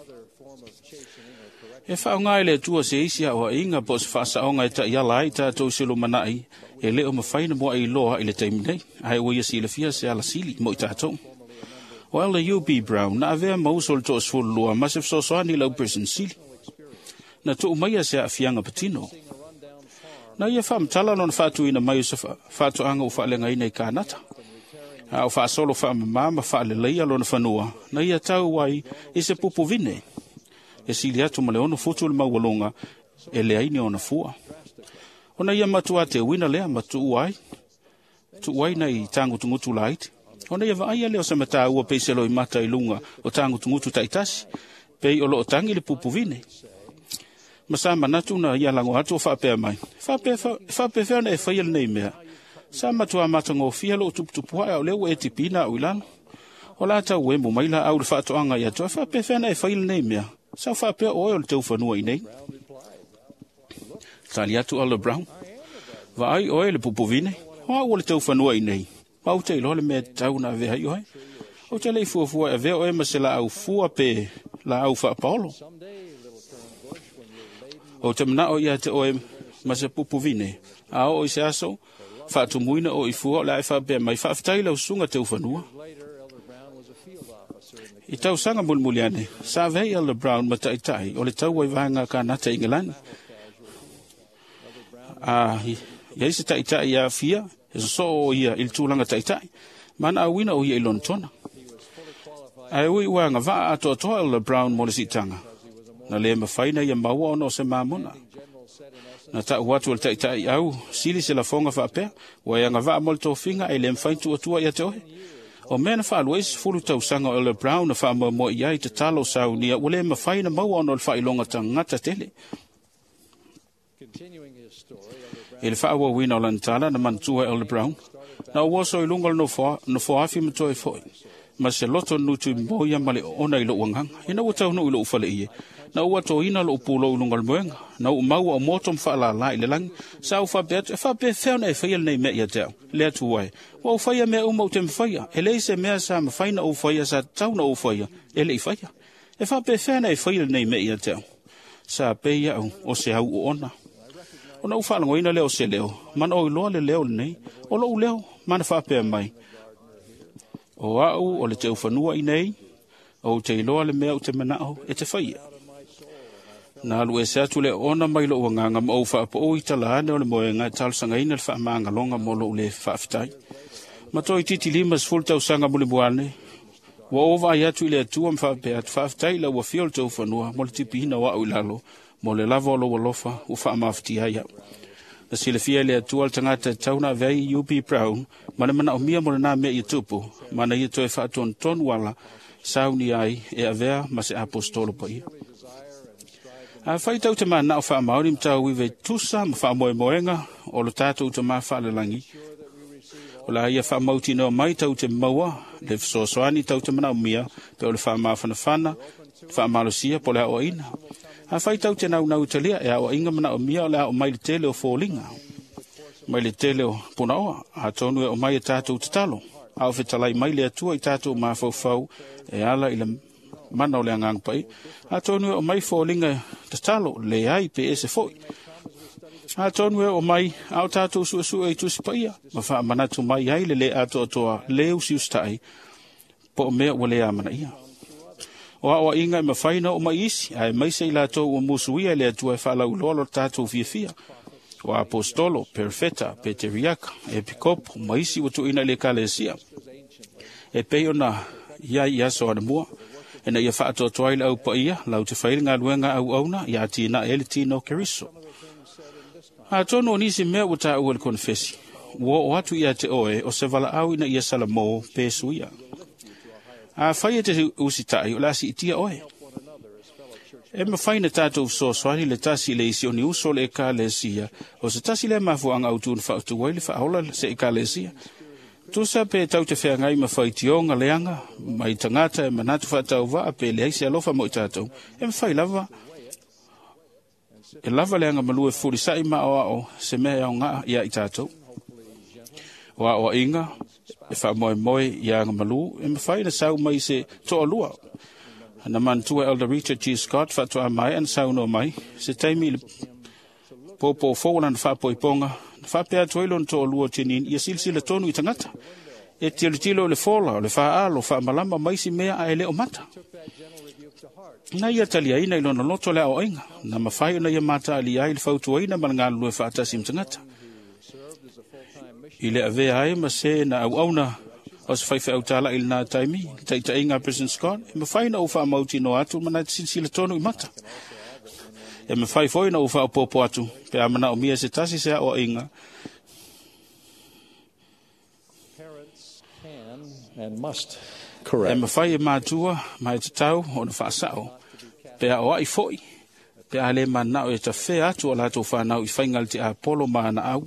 E wha ngai le tua se isia o inga po se wha saonga e ta iala i tātou silo manai, e leo mawhaina mua i loa i le taiminei, ai ua ia sila fia se ala sili mo i tātou. Well, the U B Brown, na avea mausol to asfol lua, masif so soani lau person sili. Na to umaya se a fianga patino. Na ia wha mtala non whatu ina mai sa whatu anga u whaalenga ina i kānata. A u wha solo wha mamama wha le leia lona whanua, na ia tau wai i se pupu vine. E sili atu ma le ono futu le maualonga, e le aini ona fua. Ona ia matua te wina lea matu uai. Tu uai na i tangu tungutu laiti. Ona ia vaia leo sa mata ua peiselo i mata i lunga o tangu tungutu taitasi, pei o loo tangi le pupu vine. Masa manatu na ia lango hatu o whapea mai. Whapea whea na e whaia nei mea. Sa matua mata ngō fia lo tuputupu hae au leo e tipina au ilano. O la tau wembu maila au le whaatoanga i atua. Whapea whea na e whaia nei mea. Sa whapea oe o le tau whanua i nei. Tali atu Alder Brown. Vai oe le pupu vine. Hoa o le tau whanua i nei. Mau te ilo le mea tau na vea i oe. O te lei fua fua e vea oe ma se la au fua pe la au wha paolo. O te mana o ia te oe ma se pupu vine. A o i se aso, wha tu muina o i fua la e wha bea mai wha fitai lau sunga te ufanua. I tau sanga mulmuliane, sa vei Elder Brown ma tai tai o le tau wai vanga ka nata Ingelani. A ia se tai tai ia fia, e so o ia il tūlanga tai tai, mana a wina o ia ilon tona. Ai ui wanga vaa ato atoa Elder Brown mo le sitanga. Na le mawhaina ia maua ono se mamona. Na ta watu al tai tai au, sili se la fonga whapea, wa ia ngavaa mo le tofinga e le mwhaintu atua ia te ohe. O mena whaalues fulu tau sanga o Elder Brown na wha mo iai te talo sau nia, wa le mawhaina maua ono le whailonga ta ngata tele. E le wha wina o lantala na mantua Elder Brown, na o waso i lunga no whaafi mato e foi. Ma se loto nutu i moia ma le ona i lo wanganga, e na watau no i lo ufale ie. Na ua to ina lo upulo ulunga le moenga, na u maua o motom wha la i le langi, sa u wha beat, e wha beat whauna e whaia nei mea ia teo, lea tu wai. Wa u whaia mea umau te mwhaia, e lei se mea sa mwhaina u whaia sa tauna u whaia, e lei whaia. E wha beat whauna e whaia nei mea ia teo, sa peia au o se au u ona. O na u whalango ina leo se leo, mana o i loa le leo le nei, o lo u leo, mana wha pea mai. O au o le te ufanua i nei, o te iloa le mea o te manao e te whaia. Na alu e se atu le ona mai lo wanganga ma o wha po o i tala ane o le moenga e talusanga ina le wha maanga longa mo lo le wha fitai. Matoi titi lima sful tau sanga muli buane. Wa ova ya tu ile tu am fa pe at fa tai la wa fiol tau fanua mo tipi hina wa ulalo mo le lava lo lofa u fa mafti ya. Na sile fia le tu al tangata tauna vei U P Brown mana mana o mia mo na me yutupu mana i to fa ton ton wala sauni ai e avea ma se apostolo pa ia. A fai tau te mana o fa maori mtau wive tusa ma fa moe moenga o lo tatou te ma fa le langi. O la ia wha mauti no mai tau te maua, le fsosoani tau te mana o mia, pe o le wha mawhana whana, wha malosia po le o ina. A whai tau te nau nau talia, e a o inga mana o mia o le o mai le tele o fōlinga. Mai le tele o puna oa, a tonu e o mai e tātou te talo. A o whetalai mai le atua i tātou mawhau e ala i le mana o le angang pai. A tonu e o mai fōlinga te talo, le ai pe e se foi. A tonu e o mai, au tātou sua sua i tusi paia, ma wha manatu mai ai le le ato atoa leu si ustai, po o mea ua le amana ia. O a oa inga e mawhaina o mai isi, a e maise i lātou o musuia le atua e whala ulolo tātou fia fia. O a apostolo, perfeta, peteriaka, e pikopo, maisi o tu ina le kalesia. E peo na ia i aso ana mua, e na ia wha ato atoa i lau paia, lau te whaili ngā luenga au auna, ia tina ele tino keriso. A tono nisi mea o ta ua le konfesi. Wo o atu ia te oe o se vala au ina ia sala mo pesu ia. A whai te usitai o lasi itia oe. E ma whaina tātou so swani le tasi le isi o ni uso le ka le sia. O se tasi le mafuanga au tūn whautu waile whaola se i ka le sia. Tusa pe tau te whea ngai ma whai tionga leanga. Mai tangata e manatu whatau wa pe le aisi alofa mo i tātou. E ma whai lava. E lava leanga malue furi sai ma o ao se mea o ngā ia i tātou. O a o inga, e wha moe moe ia ngā malu, e ma whai na sau mai se toa lua. Na mantua Elder Richard G. Scott wha toa mai an sau no mai, se taimi le popo fōna na wha poiponga, na wha pēa toilo na toa lua tinin, ia silsila tonu i tangata. E tilo tilo le fola, le wha alo, wha malama mai si mea a ele o mata. Na ia talia ina ilo na loto lea o inga, na mawhai na ia mata ali ai le whautua ina ma ngā lue whaatasi mtangata. I le avea ai ma se na au auna o se whaiwha au tala ili nā taimi, ta ita inga President Scott, e mawhai na uwha mauti no atu, ma nā sinsila tonu i mata. E mawhai foi na uwha o popo atu, pe amana o mia se tasi sea o inga. And must E correct. mawhai e mātua, mai te tau, o na whaasao. Pea o ai foi, pea le manao e ta whea atu o lato whanau i whaingal te Apollo maana au.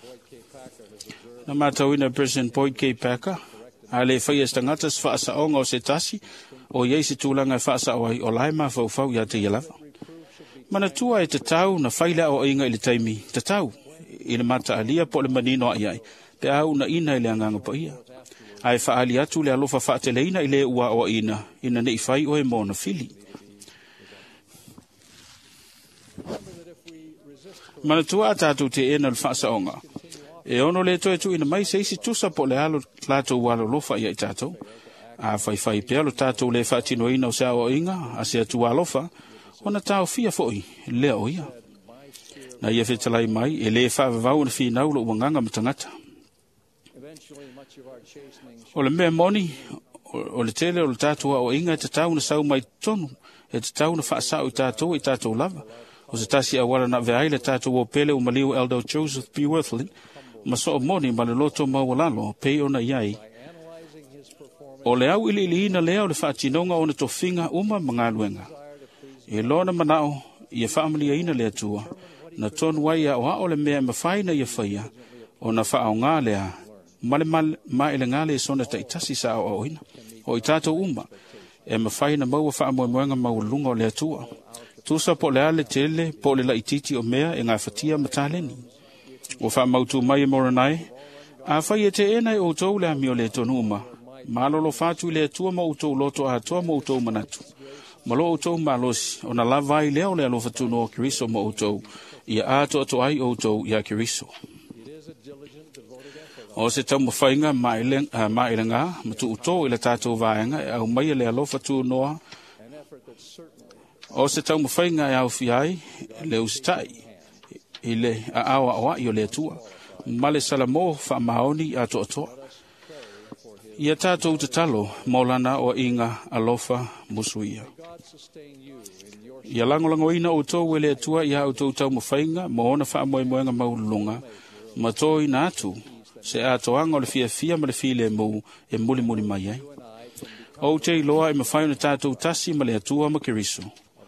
Na mātauina President Boyd K. Packer, a le whai e stangatas whaasaonga o se tasi, o iei se tūlanga e whaasao ai o lai mā whauwhau ia te ialawa. Mana tua e te tau na whaila o inga i le taimi, te tau, i le mata alia po le manino ai ai, pea au na ina i le anganga po ia. Ai whaali atu le alofa whaateleina i le ua o ina, ina ne i whai o e mōna fili. Mana tua a tātou te ena le whaasaonga. E ono le toe tu ina mai se isi tusa po le alo tātou walo lofa ia i tātou. A whai whai pea lo tātou le whaatino ina o sea o inga, a sea tu alofa, ona tāo fia foi, lea o ia. Na ia whetalai mai, e le whaavavau na whi naulo uanganga matangata. O le mea moni, o le tele o le tātou o inga e te tau na sau mai tonu, e te tau na whaasau i tātou i tātou lava. O se tasi a wara na veai le tātou o pele o maliu Elder Joseph P. Worthlin, ma so o moni ma le loto mawalalo, pei ona iai. O le au ili ili ina lea o le whaatinonga o na tofinga uma mga luenga. E lona manao, i e whaamalia ina lea tua, na tonu wai a oa o le mea mawhaina i a whaia, o na whaao ngā lea, male ma ele ngā lea sona ta itasi sa o ina, o i tātou uma, e mawhaina maua whaamoemoenga maulunga o lea tua. Tusa po le ale tele, po le laititi o mea e ngā whatia mataleni. O wha mautu mai e moranai, a whai e te enai o tau le ami o le tonu uma. Malolo whātu le tua ma o tau loto a toa ma o tau manatu. Malo o tau malosi, o na lawai leo le alofa tuno o kiriso ma o tau, ia ato ato ai o tau ia kiriso. O se tau mawhainga mailenga, matu uto i le tātou vāenga, e au mai le alofa tunoa, o se tau mawhainga e au fiai, le usitai, i le a awa awa i o le tua, male salamo wha maoni a to atoa. Ia tātou te talo, maulana o inga alofa musuia. Ia langolango ina o tō wele atua ia o tō tau mawhainga, ma ona wha moe moenga maulunga, ma tō ina atu, se atoanga o le fia fia ma le file mu e muli muli mai ai. O te iloa e mawhaina tātou tasi ma le atua ma kiriso.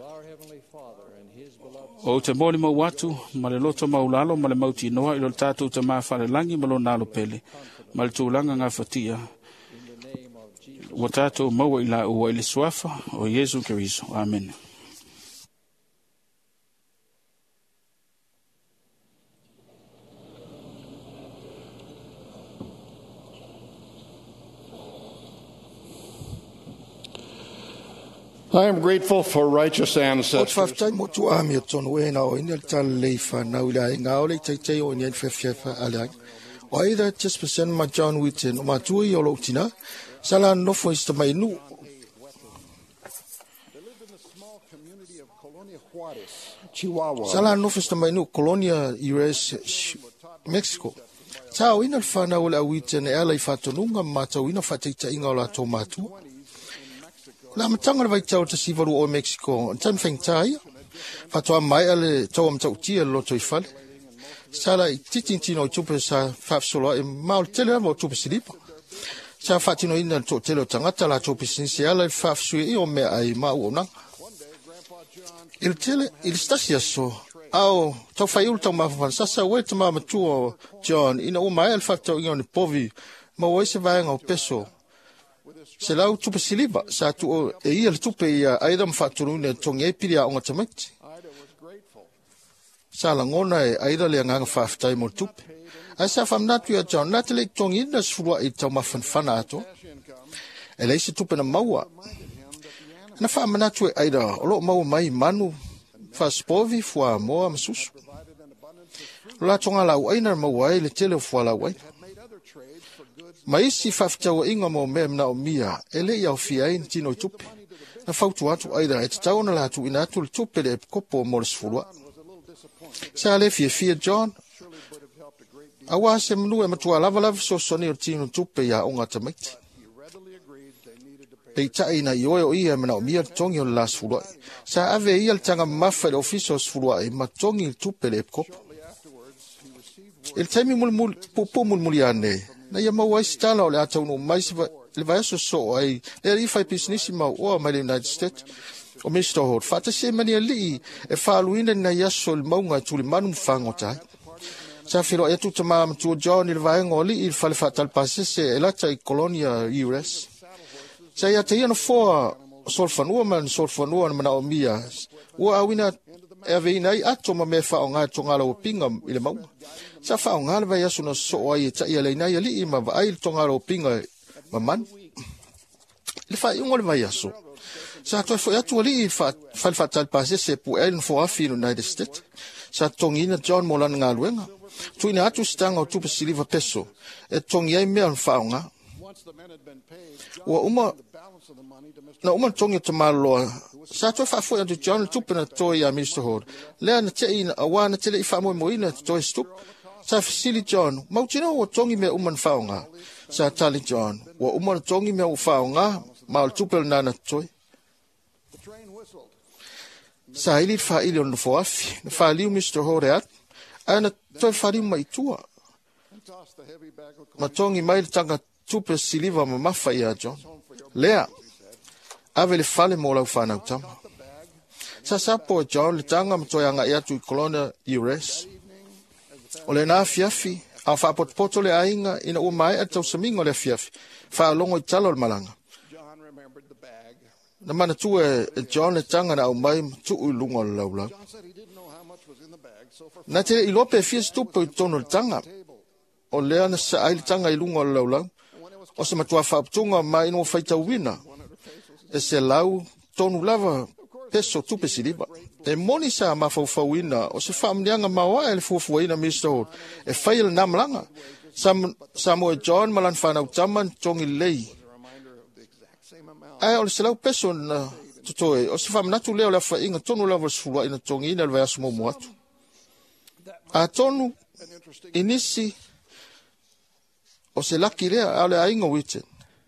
O te moli mau watu, ma le loto maulalo, ma le mauti noa ilo tātou ta maa whare langi ma lo nalo pele, ma le tūlanga ngā whatia. Wa tātou maua ila ua ili suafa o Yesu Kiriso. Amen. I am grateful for righteous O ancestors. whaftai mo tu ami o tonu e na o ina tal leifa na ula e ngā ole tai tai o ina whewhewha alai. O aida ten percent ma John Witten o ma tui o lo tina, sala nofo ista mai nu. Sala nofo ista mai nu, Colonia Juarez, Mexico. Tau ina whana ula Witten e alai whatonunga ma tau ina whataita inga o la tō mātua. La matanga vai tau te sivaru o Mexico, tan fengtai. Fatoa mai ale tau am tau tia lo toi fale. Sala i titintino i tupe sa fafsola e maul tele amo tupe silipa. Sa fatino ina to tele o tangata la tupe sinse ala i fafsui i o mea ai mau o nanga. Il tele, il stasia so. Au, tau faiul tau mafafan. Sasa ue te maa matua John, ina o mai al faftau inga o ni povi. Ma waise vaenga o peso. Se lau tupe siliba, sa tu o e ia le tupe ia aida mfaturu ne tongi e piri a onga tamaiti. Sa la ngona e aida le nganga whaftai mo tupe. A sa whamnatu ia John, nate le tongi ina sfurua i tau mawhanwhana ato. E leise tupe na maua. Na whamanatu e aida, o lo maua mai manu, whaspovi, fua moa masusu. La tonga lau aina maua e le tele o fua lau aina. Maisi whaftaua inga mo mea mna o mia, e le iau fia e tino i tupe. Na whautu atu aida, e te tauna la atu ina atu le tupe le kopo o moles furua. Sa le fia fia John. Awa se mnu e matua lava lava so soni o tino tupe ya onga tamaiti. Pei tai na ioe o ia mna o mia tongi o le las furua. Sa ave ia le tanga mafa le ofiso os furua e ma tongi le tupe le kopo. Il taimi mulmul, pupu mulmuli ane. Na ia mau ai stala o le atau no mai se le vai so so ai le ri fai business mau o mai le United States o mister Hort fata se mani ali e faluina na ia so le mau ngai tuli manu fango tai sa filo e tu tama tu John il vai ngoli il fale fatal passe se e la tai Colonia U S sa ia te no fo solfanu man solfanu man na o mia o awina e ave nai ato ma me fa o nga tonga lo pinga ile mau sa fa o nga vai aso no so ai ta ia le nai ali ma vai tonga lo pinga ma man le fa i ngol vai aso sa to fo atu ali fa fa fa tal passe se pu en fo afi no United States sa tongina John Molan nga luenga tu ina atu stanga o tu silver peso e tongi ai me fa nga o uma na uma tongi te malo sa to fa fo atu John tupe na to ya mister Hord le na te ina awana te le fa mo mo ina to stup sa fasili John mau tino o tongi me uma fa nga sa tali John o uma tongi me o fa nga ma o tupe na na to sa ili fa ili on fo afi fa liu mister Hord at ana to fa liu mai tua ma tongi mai tanga tupe siliva ma mafa ya John lea ave le fale mo la fa na tama sa sa po John le tanga mo toyanga ya tu Colonia U S o le na fiafi a fa pot poto le ainga ina o mai at so mingo le fiafi fa longo i talo malanga na mana tu e John le tanga na o mai tu u lungo la la na te i lope fies tu po tono tanga o le ana sa ai tanga i lungo la la o se matua fa tunga mai no faita wina e se lau tonu lava peso tupe siliva e moni sa ma fo fo wina o se famlianga mawa e fo fo wina mister Hord e fail namlanga sam Samuel John malan fana utaman tongi lei ai o se lau peso na tutoe o se famna tu leo la fa inga tonu lava sfua ina tongi ina va asmo moatu a tonu inisi o se laki rea ale ainga wite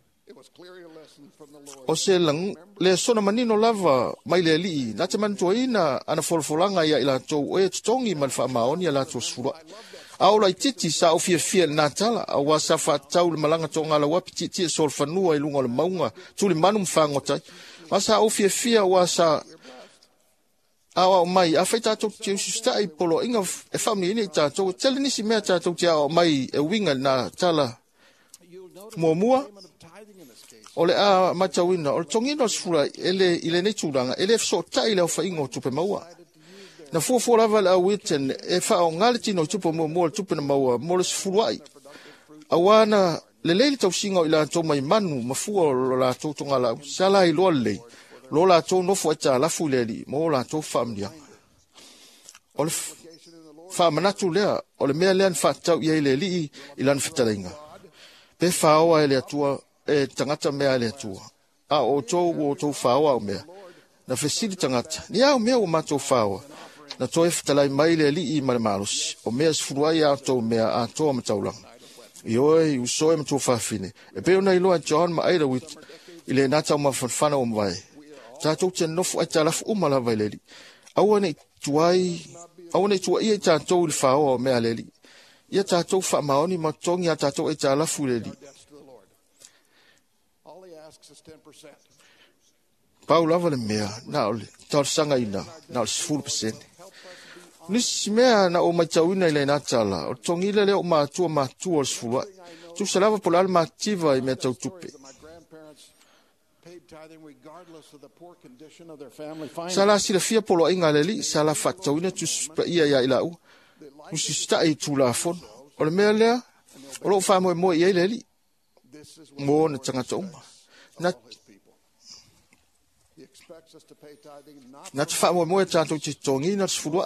O se lang le sona manino lava mai le li na te mantuaina ana folfolanga ia ila tau e tongi mal fa maoni ala to sura aula titi sa ofia fia na tala awa sa fa tau le malanga tonga la wapi titi sol fanua i lunga le maunga tuli manum fango tai masa ofia fia wa sa awa mai a feita to te susta i polo inga e family ni ta to tele ni si mea ta to te awa mai e winga na tala mo mua ole a matawina o tongino sura ele ile ne turanga ele so tai le fa ingo tupe maua na fu fu lava la witten e fa o ngalti no tupe mo mo tupe na maua mo le fuai awana le le to singo ila to mai manu ma fu o la to to ngala sala i lo le lo la to no fu ta la fu le li mo la to famlia ole fa manatu le ole me le fa ta ye le li ilan fitalinga pe fa o ele tua e tangata mea le tua. A o tō o tō whaua o mea. Na whesiri tangata. Ni au mea o mato whaua. Na tō e whatalai mai le li i mare marosi. O mea sifuruai a tō mea a tō a mataulanga. I oe i usoe ma tō whawhine. E peo na iloa John ma aira wit. I le nata o ma whanwhana o mwai. Tā tō te nofu ai tā lafu umala vai le li. Aua nei tuai. Aua nei tuai e tā tō i whaua o mea le li. Ia tā tō whamaoni ma tongi a tā tō e tā lafu le li. Pau lava le mea, na ole, tau sanga ina, na ole sifuru pasene. Nisi mea na o maitauina ile na tala, o tongile le o maatua maatua o sifuru. Tu salava po lal maativa i mea tau tupe. Sala sila fia polo inga le li, sala fatauina tu pa ia ia ila u. Usi sta i tu la fon. O le mea lea, o lo fa mo mo ia le li. Mo na tangata uma. Na Na te wha mo e tātou te tongi na te furua.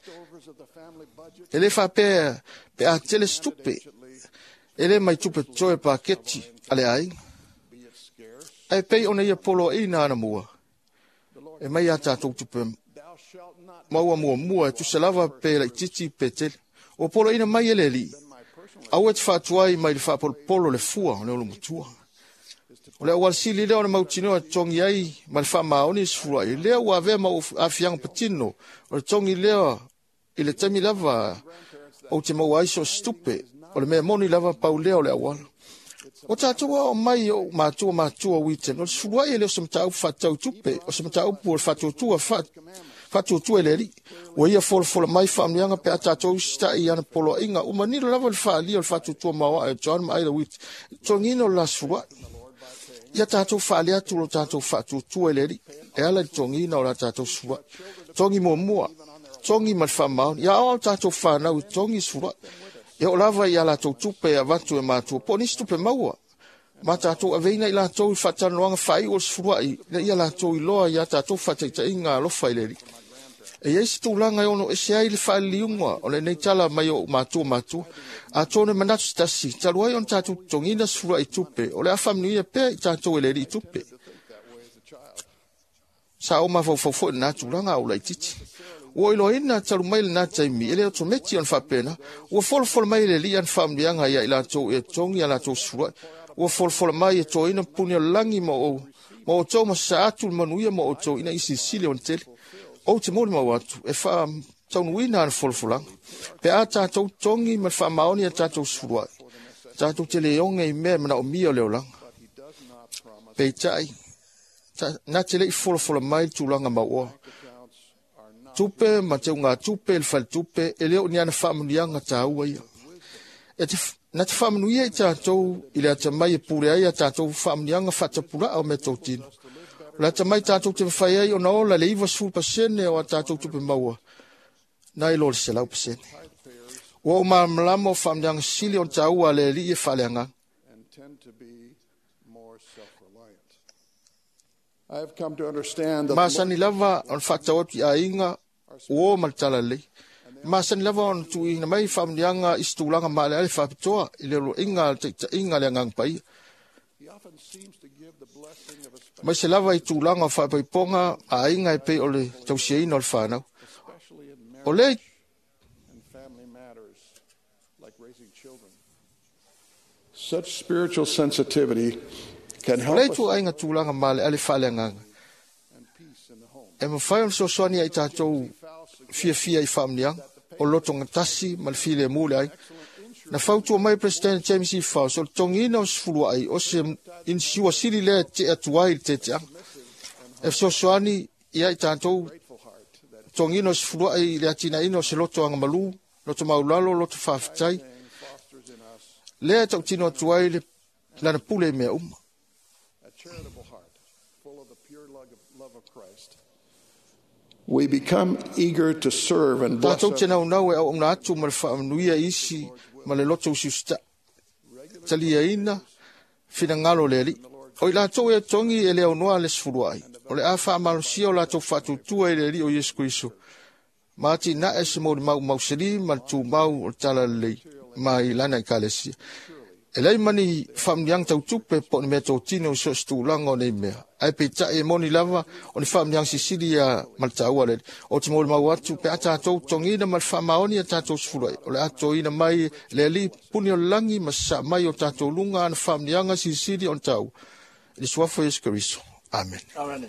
Ele wha pe, pe a tele stupe. Ele mai tupe toe pa keti ale ai. Ai pei ona ia polo i nā na mua. E mai a tātou tupe maua mua mua e tu se lava pe la titi pe tele. O polo ina mai ele li. Au e te wha tuai mai le wha polo polo le fua, ne olo mutua. O le awal sili leo na mautino a tongi ai ma le wha maoni sifura i leo wa vea ma a fianga patino o le tongi leo i le temi lava o te mau aiso stupe o le mea moni lava pau leo le awal o tātua o mai o mātua mātua witen o le sifura i leo se mta au whatau tupe o se mta au pu o le whatuotua whatuotua le li o ia fola fola mai whamnianga pe a tātua usta i ana polo inga o manilo lava le whaali o le whatuotua mawa e John ma aira wit tongino la sifura ia tātou whaale atu lo tātou whatu tueleri, e ala tongi na o la tātou sura. Tongi mua mua, tongi mal whamaon, ia o tātou whanau tongi sura. Ia o lava i ala tau tupe a watu e mātua, po nisi tupe maua. Ma tātou a veina i la tau i whatanoanga whai o sura i, na ia la tau i loa i a tātou whataita i ngā lofa i leri. E eisi tūlanga i ono e se ai le whae liunga, o le nei tala mai o mātua mātua. A tōne manatu stasi, taluai on tātou tongina sura i tupe, o le awhamni ia pēr i tātou e leri i tupe. Sa o ma fau nā tūlanga au lai titi. O ilo ina talu mai le nā taimi, ele o tometi on whapena, o folfola mai le li an whamni anga ia i lātou e tongi a lātou sura, o folfola mai e tō ina puni o langi mo o, mo o tō ma sa atu manuia mo o tō ina isi sili on tele. O te mōri mau atu, e wha taunu wina ana folfolanga. Pe a tātou tongi ma wha maoni a tātou suruai. Tātou te leonga i mea mana o mia leo langa. Pe tai, nā te lei folfola mai tūlanga maua. Tupe, ma te unga tupe, il whale tupe, e leo ni ana whamunianga tā ua ia. E te, nā te whamunuia i tātou, i lea te mai e pure ai a tātou whamunianga whatapura au me tau tino. La tamai tātou te whai ai o na ola le iwa sulu pasene o a tātou tupe maua. Nā i lori se lau pasene. Ua o maa malama o whamneanga sili o ta ua le li e whaleanga. Masani lava on whataoti a inga o maltala le. Masani lava on tu ina mai whamneanga istulanga maa le ale whapitoa i le lo inga te inga le ngang pai. Mai se lava i tūlanga whapaiponga a inga e pei o le tausiaina o le whanau. O le Such spiritual sensitivity can help Le us tu ainga tūlanga male ale whaelenganga. E ma whai on so soani ai tātou fia fia i whamniang, o loto ngatasi mal file mule ai. Na whautua mai President James E. Faus, o tongina o sifuru ai, o se in siwa siri le te atuai te te ang. E so soani i ai tātou tongina o sifuru ai le atina ino se loto anga malu, loto maulalo, loto whawhitai. Le tau tino atuai le lana pule mea uma. we become eager to serve and bless Tātou te nau nau e au na atu ma le whaanuia isi ma le loto usiusta. Talia ina, whina ngalo le li. O i lātou e tongi e leo noa le sfuruai. O le a whaamalusia o lātou whatutua e le li o Yesu Christo. Māti na e se mōri mau mau seri ma tū mau o tala lei. Ma i lana i kālesia. E lei mani whamniang tau tupe po ni mea tō tino so stūlanga o nei mea. Ai pe ta e moni lava o ni whamniang sisiri a maltaua le. O ti mōri mau atu pe a tātou tongina ma whamaoni a tātou sfurai. O le ato ina mai le li puni o langi ma sa mai o tātou lunga ana whamnianga sisiri on tau. Ni suafo Yesu Christo. Amen. Amen.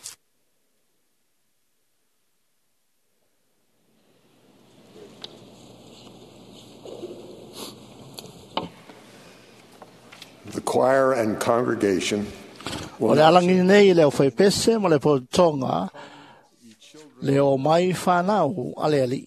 the choir and congregation O le alangi nei leo whai pese ma le po tonga leo mai whanau ale ali.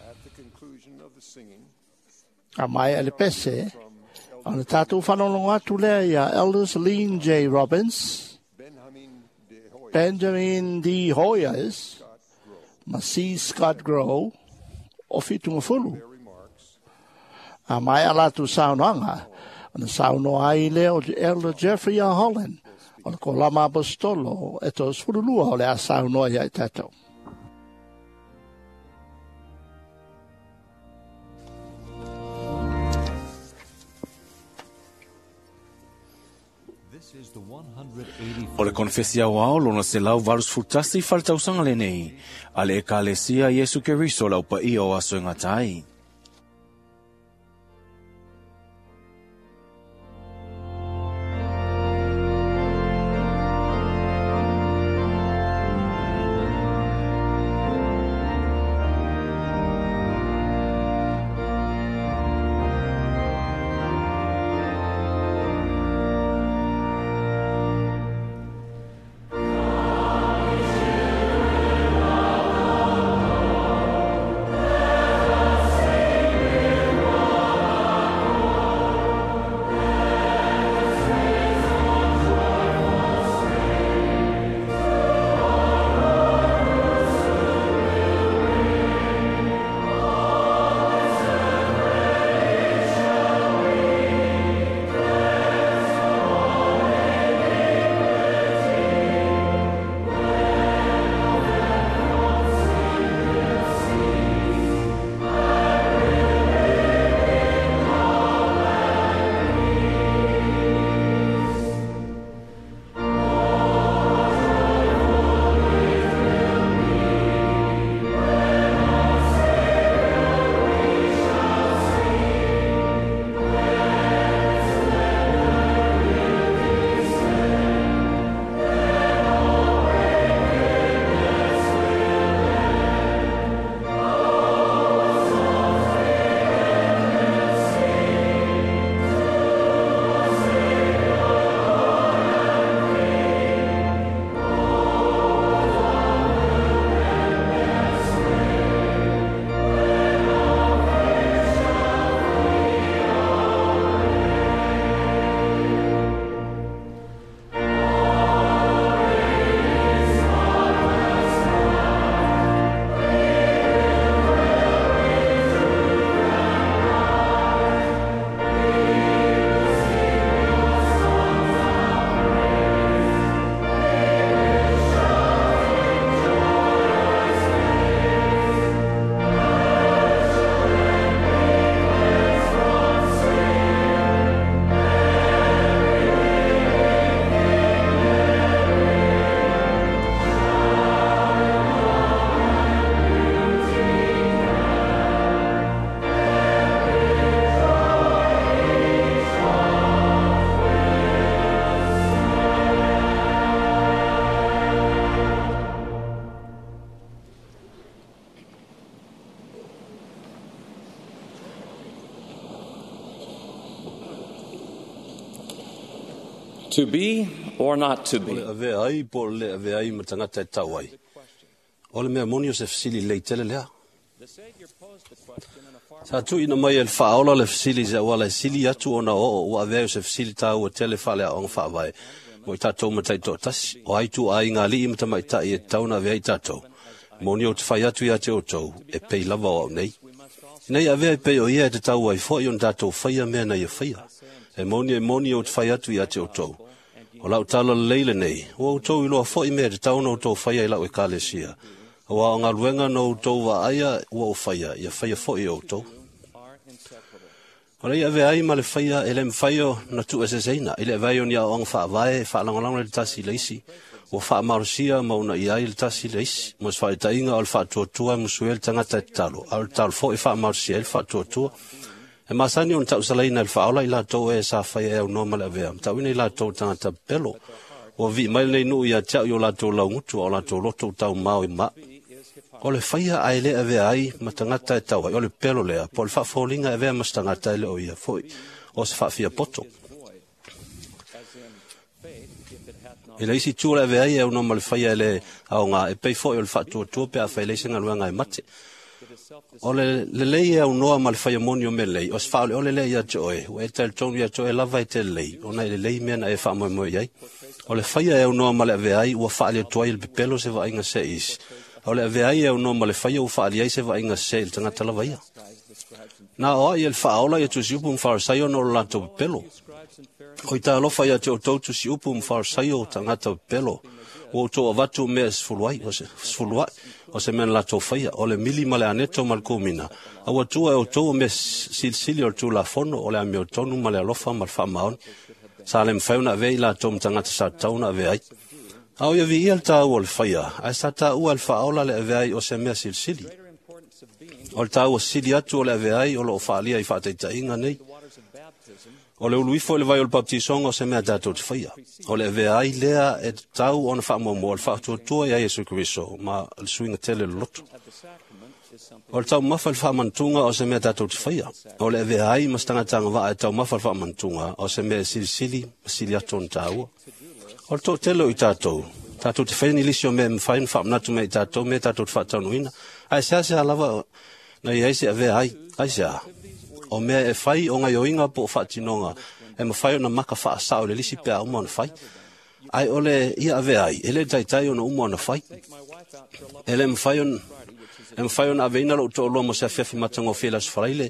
A mai ale pese ana tātou whanonong atu lea ia Elders Lean J. Robbins, Benjamin D. Hoyers, ma C. Scott Grow, o fitunga fulu. A mai alatu saunanga, ana sauno ai leo Elder Jeffrey A. Holland, o le ko lama apostolo, e to sfurulua o le a sauno ai ai tātou. O le konfesia wao lona se lau varus futasi faltausanga le nei, a le ekalesia Yesu Keriso lau pa i o aso ngatai. Amen. To be or not to Le be. ave ai po le ave ai matanga te tawai. Ole me monio se fsili le tele lea. Sa tu ina mai el faola le fsili za wala sili atu ona o o ave se fsili ta o tele fale on fa vai. Mo ta to matai to tas o ai tu ai nga li mata mai ta e tauna ve ta to. Monio te fai atu ia te o to e pe lava o nei. Nei ave pe o ia te tau ai fo yon ta to faia me na ia faia. E monio monio te fai atu ia te o to. O lau tala leile nei, o tau ilo fo i mea te tau no tau whaia i lau e kālesia. O a ngā ruenga no tau wa aia ua o whaia, ia whaia fo i o tau. O rei ave ai ma le whaia, e le mwhaio na tu e se seina, i le vaio ni a ong wha vae, wha langalang le tasi leisi, o wha marusia mauna i ai le tasi leisi, mo se whae tainga o le wha tuatua musuel tangata e talo, a le talo fo i wha marusia le wha tuatua. E masani on tau salaina le whaola i la tau e sa whaia e au normal e vea. Tau ina i la tau tangata pelo. O vi mai nei nui a tiau i o la tau lau ngutu o la tau loto tau mau i ma. O le whaia ai le e vea ai ma tangata e tau ai. O le pelo lea. Po le whaafolinga e vea mas tangata e le o ia foi. O se whaafia poto. E le isi tua le e vea ai e au normal le whaia e le au ngā. E pei foi o le whaatua tua pe a whai leisinga luenga e mate. O le le lei au noa ma le whaia moni o me lei, o se whaole o le lei ia te oe, o e te tonu ia te oe lava i te lei, o nei le lei mena e wha moe moe iai. O le whaia au noa ma le aveai, ua whaale o tuai le pipelo se wa inga se isi. O le aveai au noa ma le whaia u whaale iai se wa inga se il tangata lava ia. Na oa i el whaola ia tu si upu mwharasaio no la to pipelo. O i ta alofa ia te o tau tu si upu mwharasaio tangata pipelo. O to avatu me sfuluai, o se sfuluai. O se men la to faia o le mili male aneto mal komina awa tua e o to me silsili o tu la fono o le ame o tonu male alofa mal fa maon sa le mfauna ve la to mtangata sa tauna ve ai au ia vi il ta o le faia a sa ta o al fa ola le ve ai o se me silsili o ta o sili atu o le ve ai o lo falia i fa te inga nei o le ului fo le vai o le baptisonga o se mea dato te whaia. O le vea ai lea e tau ona wha mo mo, le wha tua tua ia Jesu Christo, ma le suinga tele le loto. O le tau mafa le wha mantunga o se mea dato te whaia. O le vea ai mas tangatanga wa e tau mafa le wha mantunga o se mea sili sili, sili ato na taua. O le tau telo i tātou. Tātou te whaini lisi o mea mwhain wha mnatu mea i tātou, mea tātou te wha tau nuina. Ai sea sea lava na i eise a vea ai, ai sea. O mea e whai o ngai o inga po whaatinonga, e ma whai o na maka wha asao le lisi pia umana whai. Ai ole ia ave ai, ele tai tai o na umana whai. Ele ma whai on, e ma whai on ave ina lo to lo mo se awhiawhi matanga o whilas wharaile.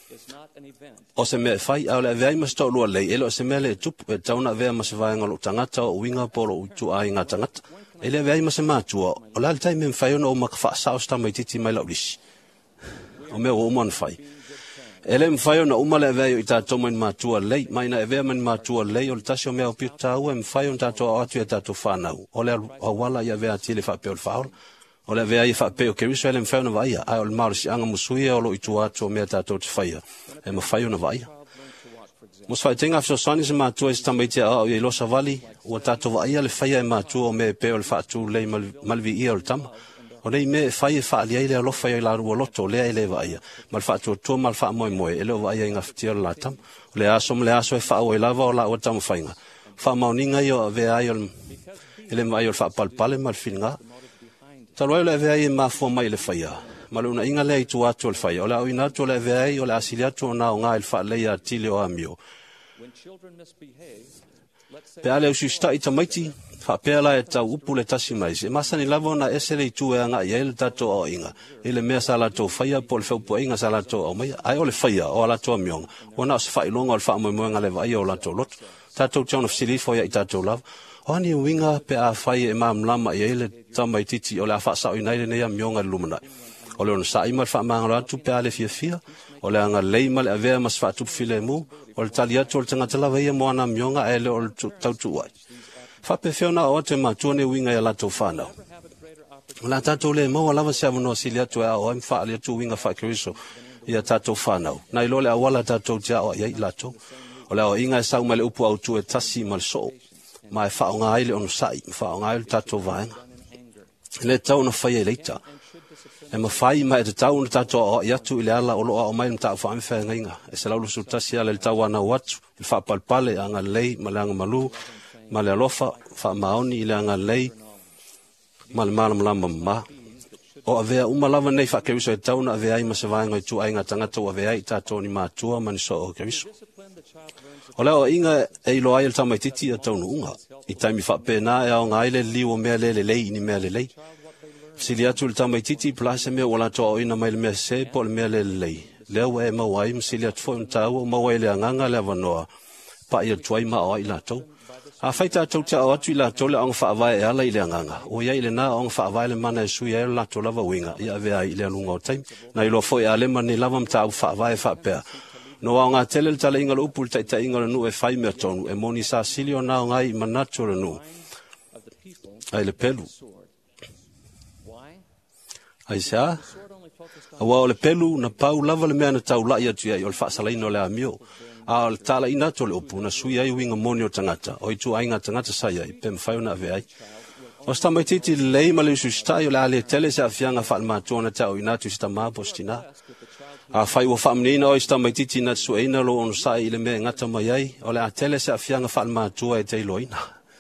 O se mea e whai, ai ole ave ai mas tau lua lei, ele o se mea le tupu, e tauna ave ma se vaianga lo tangata o winga po lo utu ai ngā tangata. Ele ave ai ma se mātua, o la le tai me ma whai on o maka wha asao sta mai titi mai lau lisi. O mea o umana whai. Ele mwhaio na umale e veo i tātou mai mātua lei, mai na e veo mai mātua lei, o le tasi o mea o piu tāua, e mwhaio na tātou atu e tātou whanau. O le awala i a vea tile whapeo le whaola, o le vea i whapeo keriso, ele mwhaio na vaia, ai o le mauro si anga musuia o lo i tu atu o mea tātou te whaia, e mwhaio na vaia. Mos whai tenga fso sani se mātua i se tamaitea a o i losa vali, ua tātou vaia le whaia e mātua o mea peo le whaatu lei malvi ia o le tama. O nei me fai e wha alia i lea lofa i la rua loto, lea i le vaia. Mal wha atua tua mal wha moe moe, e leo vaia i ngawhitia la tam. O le aso le aso e wha o i lava o la o tamu whainga. Wha mauninga i o vea ai o le, ele mai o le wha palpale mal whilinga. Talwai o le vea ai e mafua mai le whaia. Mal una inga lea i tu atu o le whaia. O le au inatu o le vea ai o le asili atu o na o ngā il wha leia tile o amio. Pe ale usi sta i tamaiti, fa pela e tau upu le tasi mai. E masani lavo na esele i tue anga i ele tato o inga. Ele mea sa la tau whaia po le whaupu inga sa la tau o mai. Ai o le whaia o la tau mionga. O na se whai longa o le wha moe moenga le vai o la tau loto. Tato tiao na fsili foia i tato lava. O ani winga pe a whai e maam lama i ele tamai titi o le a wha sao inaile nea mionga le lumanai. O le ona sa ima le wha maanga atu pe a le fia fia. O le anga leima le avea mas wha tupu file mu. O le tali atu o le tangata lava ia moana mionga e le o le tau tuai. Whape whiona o te mātua ne winga ia lato whanau. La tatou le maua lava se avanoa sili atu e a o em whaali atu winga whakeriso ia tatou whanau. Nai lo le awala tatou te ao iai lato. O le ao inga e sau mai le upu au tu e tasi mal so. Ma e whao ngā aile ono sai, whao ngā aile tatou vaenga. Le tau na whaia leita. E ma whai mai e te tau na tatou o iatu i le ala o loa o mai na tau whaame whaenga inga. E se laulu su tasi ala le tau ana watu, le whaapalpale anga lei, ma le anga malu, ma le alofa fa maoni i le anga lei ma le mala malama ma o avea uma lava nei fa keriso e tauna avea ai ma se vaenga i tu ainga tangata o avea i tato ni mātua ma ni so o keriso. O leo inga e ilo ai le tamaititi a taunu unga. I taimi fa pena e au ngaile liu o mea lele lei ni mea lelei. Sili atu le tamaititi plase mea wala toa o ina mai le mea se po le mea lele lei. Leo e mawai msili atu fo mtau o mawai le anganga le avanoa. Pa ia tuai ma o ai lato. A faita tau te au atu i lato le ang whaavai e ala i le anganga. O ia i le na ang whaavai le mana e sui e lato lava winga. Ia avea i le alunga o taim. Na ilo fo e alema ni lava mtau whaavai e whaapea. No au ngā tele le tala inga le upu le taita inga le nu e whai mea tonu. E moni sa sili o nao ngai manatu le nu. Ai le pelu. Ai sea. Awa o le pelu na pau lava le mea na tau lai atu ai o le whaasalaina o le amio. A o le tala ina to le upu na sui ai winga moni o tangata. O i tu ai ngā tangata sai ai. Pe mwhai o na ave ai. O sta mai titi lei ma le usustai o le ale tele se a fianga wha matua na tau ina tu sta maa postina. A fai wa whaamnina o ista mai titi na sueina lo on sai ile me ngata mai ai, o le a tele se a fianga wha matua e te iloina.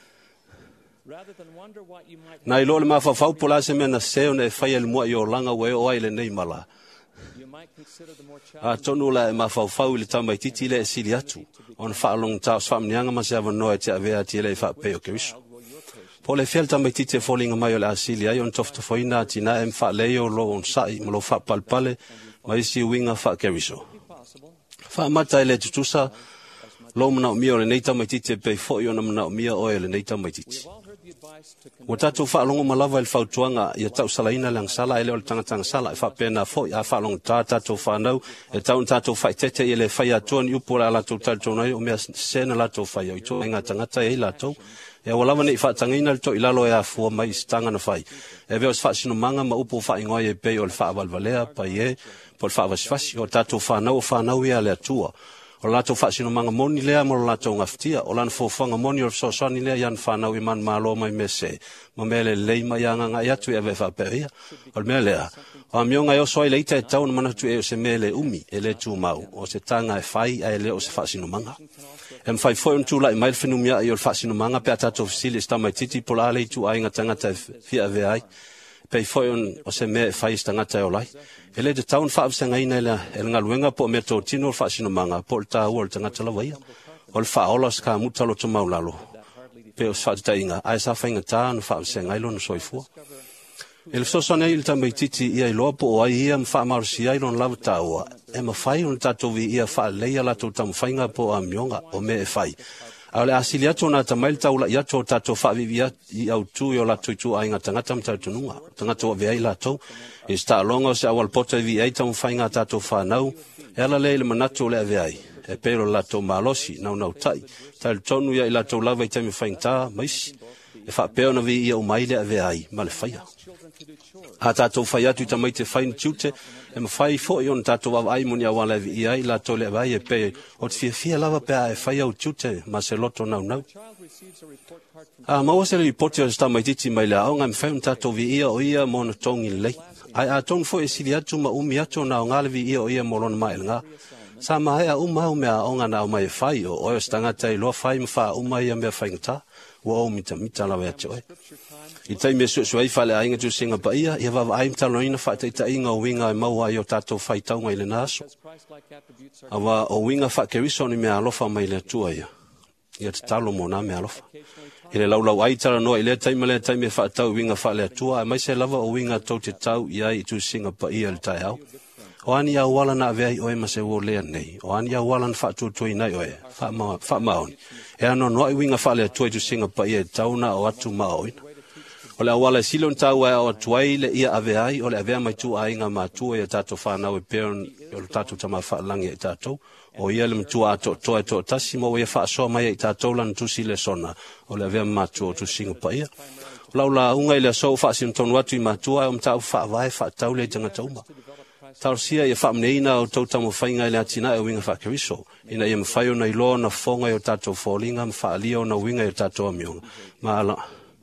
Na ilo le maa whawhau pola se mea na seo na e whai ele mua i o langa we o ai le nei mala. A tonu la e maa whawhau ile ta mai titi le e sili atu, on whaalong tau whaamnianga ma se ava noa te avea ti ele i wha peo ke wiso. Po le fiel ta mai titi e fōlinga mai o le asili ai on tofta foina tina e mwha leo lo on sai, mo lo wha palpale, mai si winga fa keriso. Fa mata ele tutusa lo mana mia le neita mai titi pe fo yo na mana mia o le neita mai titi. O tatu fa longo malava el fautuanga ia tau salaina lang sala ele o tanga tanga sala fa pena fo ia fa long tata to fa no e tau tatu fa tete ele fa ia ton u por ala to tatu no o me sena la to fa yo to nga tanga ta e la to e wala mani fa tangina to ilalo ia fo mai stanga na fai e ve os fa sino manga ma upo fa ingoa e pe o fa valvalea pa ye por fa vasfasi o tatu fa no fa no ia le tua o lato fa sino manga moni lea mo lato ngaftia o lan fo fanga moni o so so ni lea yan fa no i man malo mai mese mo mele le mai yanga nga ya tu e fa peria o mele o mionga yo so ile ite tau mana tu e se mele umi ele tu mau o se tanga e fai a ele o se fa sino manga em fai foi un tu la mai fenu mia i o fa sino manga pe tato ofisili sta mai titi pola le tu ai nga tanga ta fi ave ai pe foi un o se me fai sta nga ta o lai ele de town fa se ngai nela el ngaluenga po me to tino fa sino manga po ta wol tanga tala vai ol fa olos ka mutalo to maulalo pe o fa tainga ai sa fainga ta no fa se ngai lo no soifu el so sona il tamai titi ia lo po ai ia fa marsia i non lava ta o e ma fai un tato vi ia fa leia la to tam fainga po a mionga o me fai ale asilia tona tamail taula ia to tato fa vivia i au tu yo la tu tu ai nga tanga tam tatu nunga tanga to ve ai la to sta longa se awal pota vi ai tam fainga tato fa nau ela le le manato le ve ai e pero la to malosi nau nau tai tal tonu ia la to lava i tam fainta mais e fa peo na vi ia o mai le ve ai mal faia a tato faia tu tamai te fain tute e ma fai fo yon tato wa ai munia wala vi ai la to le vai e pe o te fia lava pe ai faia o tute ma se loto nau nau a ma o se report o sta mai titi mai la o ngam fain tato vi ia o ia mon tongi le ai a ton fo e sili atu ma umi atu na ngal vi ia o ia molon mai nga sa ma ai a uma o me a onga na o mai fai o o stanga tai lo fai mfa uma ia me fainta o o mita mita la ve choe i tai me su su ai fale ainga tu singa pa ia ia va ai mta loina fa tai tai inga winga mau ai o tato fai tau ngai le naso ava o winga fa keriso ni me alofa mai le tua ia ia te talo mo na me alofa ile lau lau ai tala no ile tai mele tai me fa tau winga fa le tua mai se lava o winga tau te tau ia i tu singa pa ia le tai au o ani ia wala na ve ai o ma se wo le nei o ani ia wala fa tu tu ina o fa ma fa maoni e ano no i winga fa le tua tu singa pa ia tau na o atu maoni o le awala silon tau e o tuai le ia ave ai o le ave mai tu ai nga matua ia tato whanau e peon o le tato tama whaalangi e tato o ia le mtua ato toa to tasi mo ia whaasoa mai e tato lan tusi le sona o le ave matua o tu singa pa ia o lau la unga i le so whaasim tonu atu i matua o mtau whaavai whaatau le tanga tauma tau sia ia whaamneina o tau tamu whainga i le atina e winga whaakeriso ina ia mwhaio na iloa na whonga i o tato whoolinga mwhaalia o na winga i o tato amionga ma ala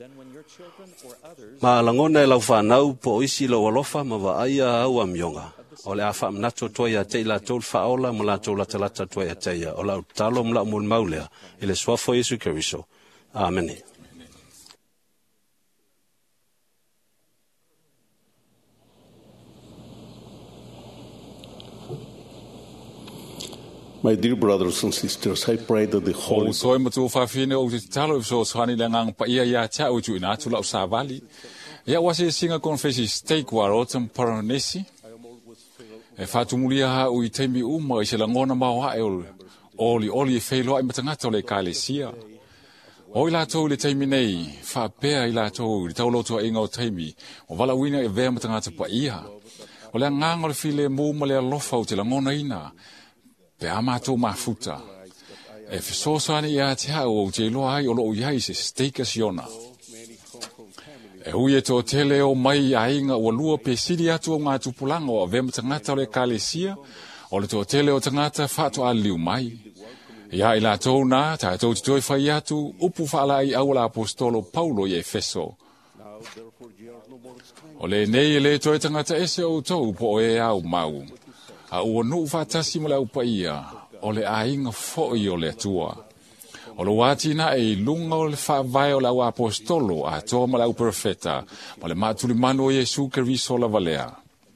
ma langona e lau whanau po isi lo walofa ma wa aia au amionga. O le a wha mnato toa ia te la tol whaola ma la tol lata lata toa ia te ia. O lau talo mla mul maulea. I le swafo Yesu Keriso. Amen. My dear brothers and sisters, I pray that the Holy O soe matu whawhine o te talo so swani le ngang pa ia ia tia o tu ina tu lau sa vali. Ia wase singa confessi steak wa rotem paranesi. E whatu mulia ha ui teimi uma i se la ngona mawa e olu. Oli oli e whailoa i matangata o le kālesia. O i lātou le teimi nei, whapea i lātou, i taulotua inga o teimi, o wala wina e vea matangata pa ia. O le nganga le file mō ma le alofa o te la ngona ina. Pe amato mafuta. E fesosani ia te hao o te loa ai o loo iai se steika siona. E hui e tō tele o mai a inga o lua pe siri atu o ngā tupulanga o vema tangata o le kālesia, o le tō tele o tangata whato a liu mai. Ia i la tō nā, tā tō te toi whai atu, upu whaala i au la apostolo Paulo i e feso. O le nei e le toi tangata ese o tō po e au mau. A ua nuu whātasi mo le upa ia, o le ainga fōi o le atua. O lo wātina e lunga o le whawai o le au apostolo a toa ma le au profeta, ma le mātuli manu o Jesu Keriso la valea.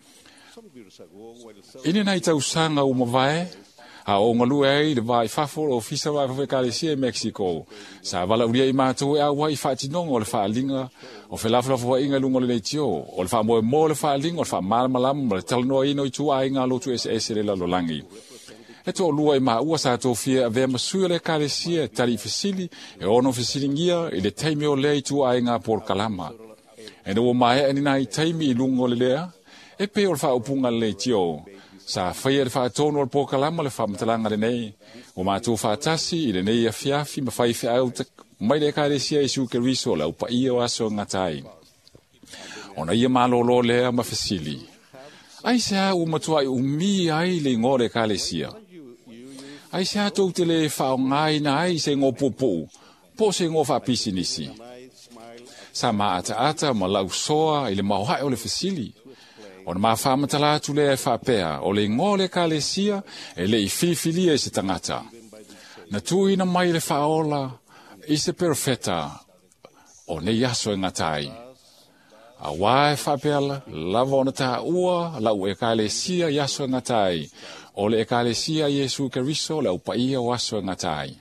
Ine nei tau sanga o mawai, a o ngalu e le vai whafo o fisa vai whawai kālesia e Mexico. Sa wala uria i mātou e awa i whātinonga o le whaalinga, o whelawhilawha wa inga lunga le leitio, o le whaamoe mō le whaalinga, o le whaamalamalam, o le talanoa ino i tua inga lotu ese ese le lalolangi. E tō lua i maa ua sa tō fia a vea masui le kālesia e tari fesili, e ono fesili ngia i le teimi o lea i tua inga por kalama. E no mai e nina i teimi i lunga o le lea, e pe o le whaupunga le leitio, sa whaia le whaatono o le por kalama le whaamatalanga le nei, o mātou whaatasi i le nei a fiafi ma whai wha au mai le kālesia Jesu Keriso la upa ia o aso ngatai. Ona ia malolo lea ma fesili. Ai sea u matua i umi ai le ngore kālesia. Ai sea tau te le whao ngai na ai se ngō popo, po se ngō whapisi nisi. Sa maa ata ata ma lau soa i le mauhai o le fesili. Ona maa whamatala atu le e whapea o le ngore kālesia e le i filifilia e se tangata. Na tuina mai le whaola i se perfeta o ne yaso e ngatai. A wae whapela, lava ona tā ua, lau e kālesia yaso e ngatai, o le e kālesia Jesu Keriso, lau pa ia o aso e ngatai.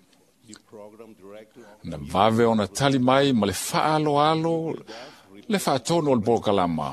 Na vave ona tali mai, ma le whaalo alo, le whaatono o le bokalama.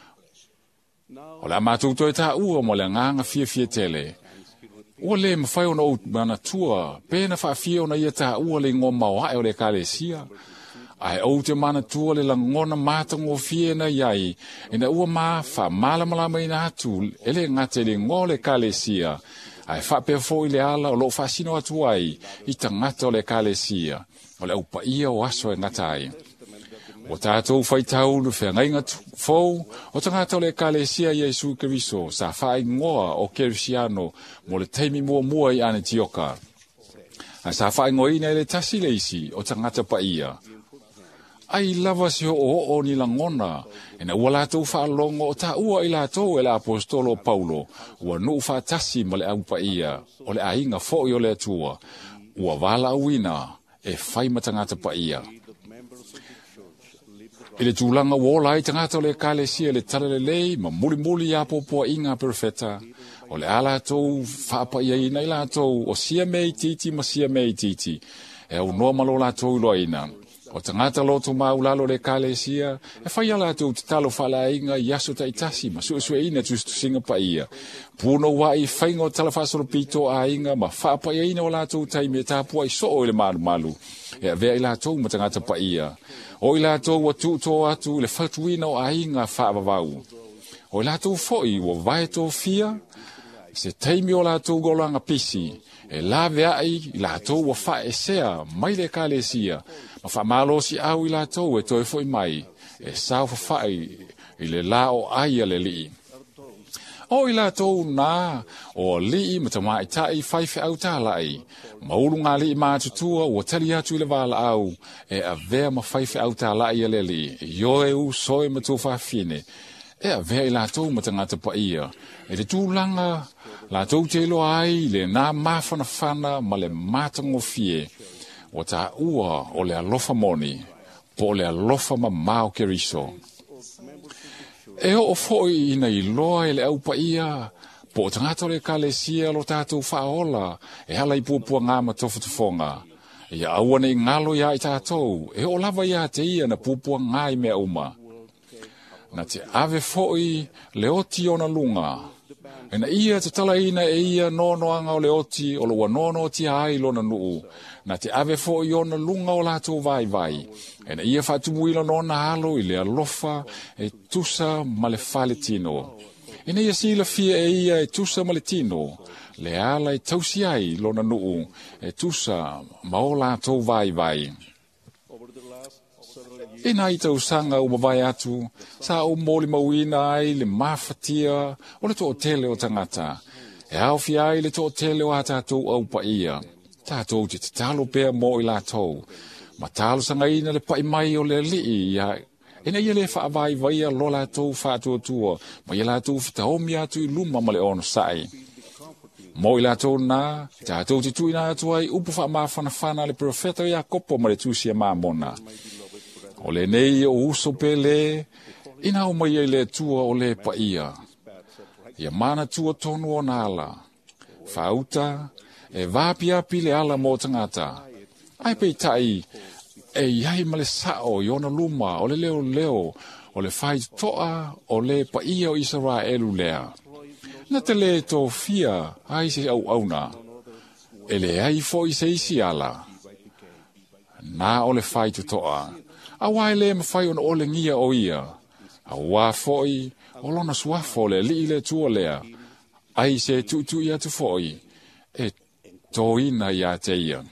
O le amatuto e tā ua, mo le nganga fia fia tele. Ua le mawhai ona o mana tua, pēna whaafia ona ia tā ua le ngō mawai o le kālesia. Ai o te mana tua le langona mātango fiena iai, ina ua mā wha malamalama ina atu, ele ngate le ngō le kālesia. Ai whapea fo i le ala o lo whasino atu ai, i tangata o le kālesia, o le upa ia o aso e ngatai. O tātou whaitau le whea ngainga fau, o tangata o le kālesia Jesu Keriso, sa whai ngoa o Kerisiano, mo le teimi mua mua i ane tioka. Ai sa whai ngoi nei le tasi leisi, o tangata pa ia. Ai lava se o o ni langona, ena ua lātou whaalongo o tā ua i lātou e la apostolo Paulo, ua nuu whaatasi ma le au pa ia, o le ainga fo i o le atua, ua wala awina e whai matangata pa ia. I le tūlanga wola i tangata o le kālesia le tala le lei, ma muli muli a popoa inga perfeta, o le ala tau whaapa ia ina i lātou, o sia mei titi ma sia mei titi, e au noa malo lātou i loa ina. O tangata loto maulalo le kālesia, e whai ala tau te talo whala inga i aso ta itasi, ma sua sua ina tustu singa pa ia. Puno wa i whainga o tala whasoro pito a inga, ma whaapa ia ina o lātou taimi e tāpua i so o le malu malu, e a vea i lātou ma tangata pa ia. O i lātou wa tūto atu le whatuina o a inga whaavavau. O i lātou foi wa vai tō fia, se taimi o lātou golanga pisi, e la vea i lātou wa wha e sea mai le kālesia, ma wha malo si au i lātou e toi foi mai, e sao wha whai i le la o aia le li. O i lātou nā, o li ma ta mai tai whaiwhi au tālai, ma ulu ngā li mātutua o tali atu i le wala au, e a vea ma whaiwhi au tālai a le li, e yoe u soe ma tō whawhine, e a vea i lātou ma ta ngata pa ia, e le tūlanga, lātou te lo ai, le nā mawhana whana ma le mātango fie, o ta ua o le alofa moni, po le alofa ma mao ke riso. E o foi ina i loa e le au pa ia, po o tangata le kalesia lo tātou whaola, e hala i pupua ngā ma tofu tufonga. E aua nei ngalo ia i tātou, e o lava ia te ia na pupua ngā i mea uma. Na te ave foi le oti o na lunga. E na ia te tala ina e ia nonoanga o le oti o lua nono ti ai lo na nuu. Na te ave foi o na lunga o lātou vai vai. E na ia whatubuila no na halo i le alofa e tusa ma le fale tino. E na ia sila fia e ia e tusa ma le tino. Le ala e tausi ai lo na nuu e tusa ma o lātou vai vai. E nai tau sanga o mawai atu, sa o mōli mawina ai le mawhatia o le tō tele o tangata. E awhi ai le tō tele o a tātou au pa ia. Tātou te te talo pēr mō i lātou. Ma talo sanga ina le pai mai o le lii ia. E na ia le whaavai vai a lo lātou whātua tua, ma ia lātou whitaomi atu i luma ma le ono sai. Mō i lātou nā, tātou te tuina atu ai upu wha mawhana whana le profeta ia kopo ma le tūsia māmona. O le nei o uso pele, ina o mai le tua o le pa ia. Ia mana tua tonu o nala. Whauta, e vāpia pile ala mō tangata. Ai pei tai, e iai ma le sao i ona luma o le leo leo, o le whai toa o le pa ia o Israelu lea. Na te le tō fia, ai se au auna. E le ai fo i se isi ala. Na o le whai toa. A wai le mawhai on ole ngia o ia. A wā foi, o lona suafo le li le tua lea. Ai se tu tu ia tu foi. E tō ina ia te ia.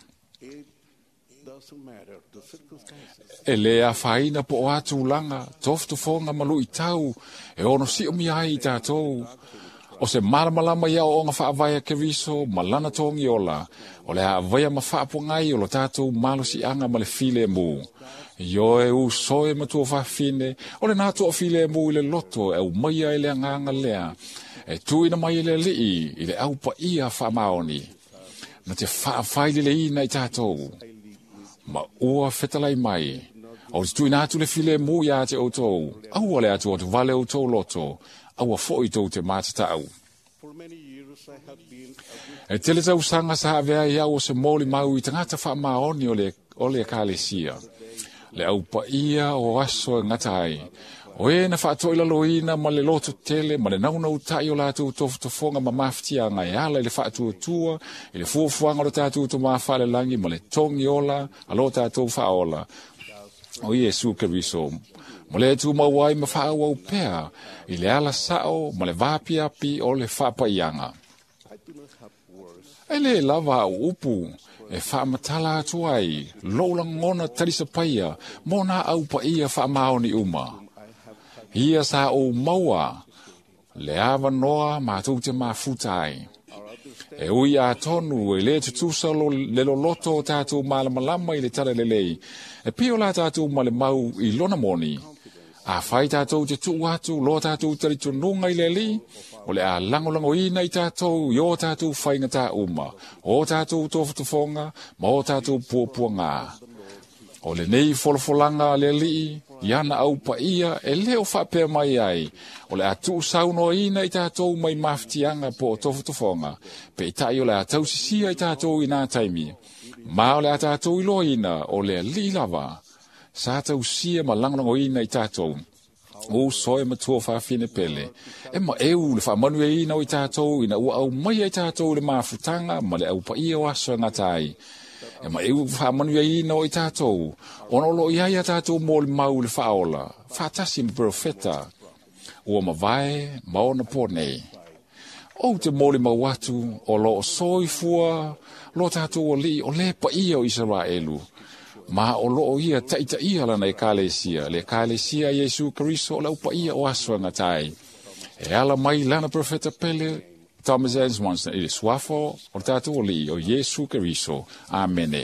E le a whaina po o atu langa, toftu fonga malu i tau, e ono si o mi ai i tātou. O se maramalama ia o nga whaavaya ke riso, malana tōngi ola. O le a vaya ma whaapongai o lo tātou malo si anga ma le file mu. Yo e u soe matua whawhine, o le nātua o file mu i le loto, e u maia i le anganga lea, e tuina mai i le lii, i le aupa ia whaamaoni. Na te whaawhaile le ina i tātou. Ma ua whetalai mai, o te tuina atu le file mu i ate o tōu, aua le atu o te vale o tōu loto, aua fo i tōu te mātatau. E tele tau sanga sa avea i au o se mōli mau i tangata whaamaoni o le, o le kālesia. Le au pa ia o aso ngatai. O e na whaato ila loina ma le loto tele, ma le naunau tai o lātou tofu tofonga ma maftia ngai ala i le whaatua tua, i le fuafuanga o tātou to mawhale langi, ma le tongi ola, alo tātou whaola. O Iesu Keriso, ma le tu mawai ma whaau au pēr, i le ala sao, ma le vapi api o le whapaianga. E le lava au upu, e whaamatala atu ai, lola ngona tarisa paia, mona au pa ia whaamaoni uma. Ia sa o maua, le awa noa mātou te mafutai. E ui a tonu, e le tutusa lo, le lo loto tātou malamalama i le tara lelei, e pio la tātou ma le mau i lona moni. A whai tātou te tu atu, lo tātou taritu nunga i le li, o le a langolango ina i tātou, i o tātou whainga tā uma, o tātou tofutufonga, ma o tātou puapua ngā. O le nei folofolanga le li, i ana au pa ia, e leo whapea mai ai, o le a tu sauno ina i tātou mai maftianga po o tofutufonga, pe i tai o le a tausisia i tātou i nā taimi, ma o le a tātou i lo ina, o le li lava, sa tausia ma langolango ina i tātou. O soe matua whawhine pele. E ma eu le whamanu e ina o i tātou, ina ua au mai i tātou le mafutanga, ma le au pa ia o aso ngatai. E ma eu whamanu e ina o i tātou, ono lo ia ia tātou mo le mau le whaola, whatasi ma profeta, ua ma vai, ma ona ponei. O te mo le mau atu, o lo o soifua, lo tātou o li, o le pa ia o Israelu. Ma o loo ia taita ia lana e kālesia, le kālesia Iesu Keriso o laupa ia o aso ngatai. E ala mai lana profeta pele, Thomas S. Monson, i le suafo o tātou o li o Iesu Keriso. Amene.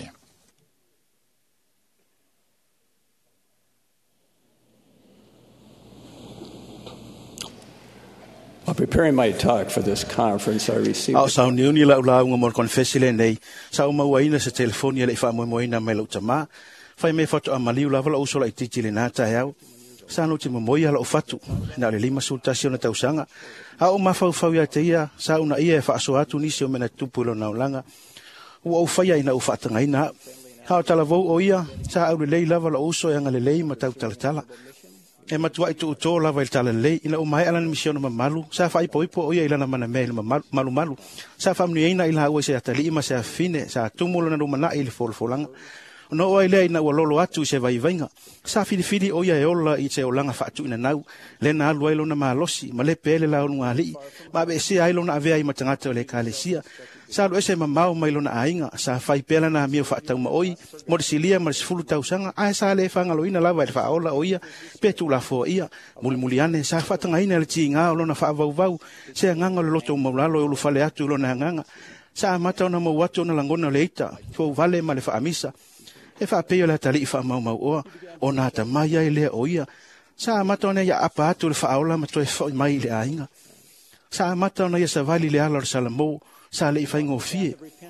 preparing my talk for this conference, I received Au sa ni ni la la nga mo confess le nei. Sa uma waina sa telefone le fa mo moina mai lo tama. Fai me foto amali la vala uso la ititi le nata yau. Sa no te mo moia la fatu. Na le lima sultasio na tausanga. A o mafau fau ya te ia sa una ia fa so atu ni se o mena tupulo na ulanga. O o fai ina o fa tanga ina. Ha tala vo o ia sa au le lei lava la uso ya ngale lei matau tala tala. E matua i tu to lava il tala lei ina o mai ala na misiona mamalu sa fa ipo ipo o ia ila na mana me malu malu sa fa mni ina ila o se atali ma sa fine sa tumulo na rumana il fol folanga no o ile ina o lolo atu se vai venga sa fili fili o ia e ola i se olanga fa atu ina nau le na alu ilo na malosi ma le pele la onu ali ma be se ilo na avea i matangata le kalesia sa lo ese mamau mai lo na ainga sa fai pela na mi fa tau ma oi mo silia ma sfulu tau sanga a sa le fanga lo ina lava e fa ola o ia pe tu la fo ia mul muliane sa fa tanga ina le tinga lo na fa vau vau se nganga lo to mo la lo lu fale atu lo na nganga sa mata na mo watu na langona leita fo vale ma le fa amisa e fa pe la tali fa mau mau o ona ta mai ile o ia sa mata na ya apa atu le fa ola ma to e mai le ainga sa mata na ya sa vali le ala salamo sa le fai ngofie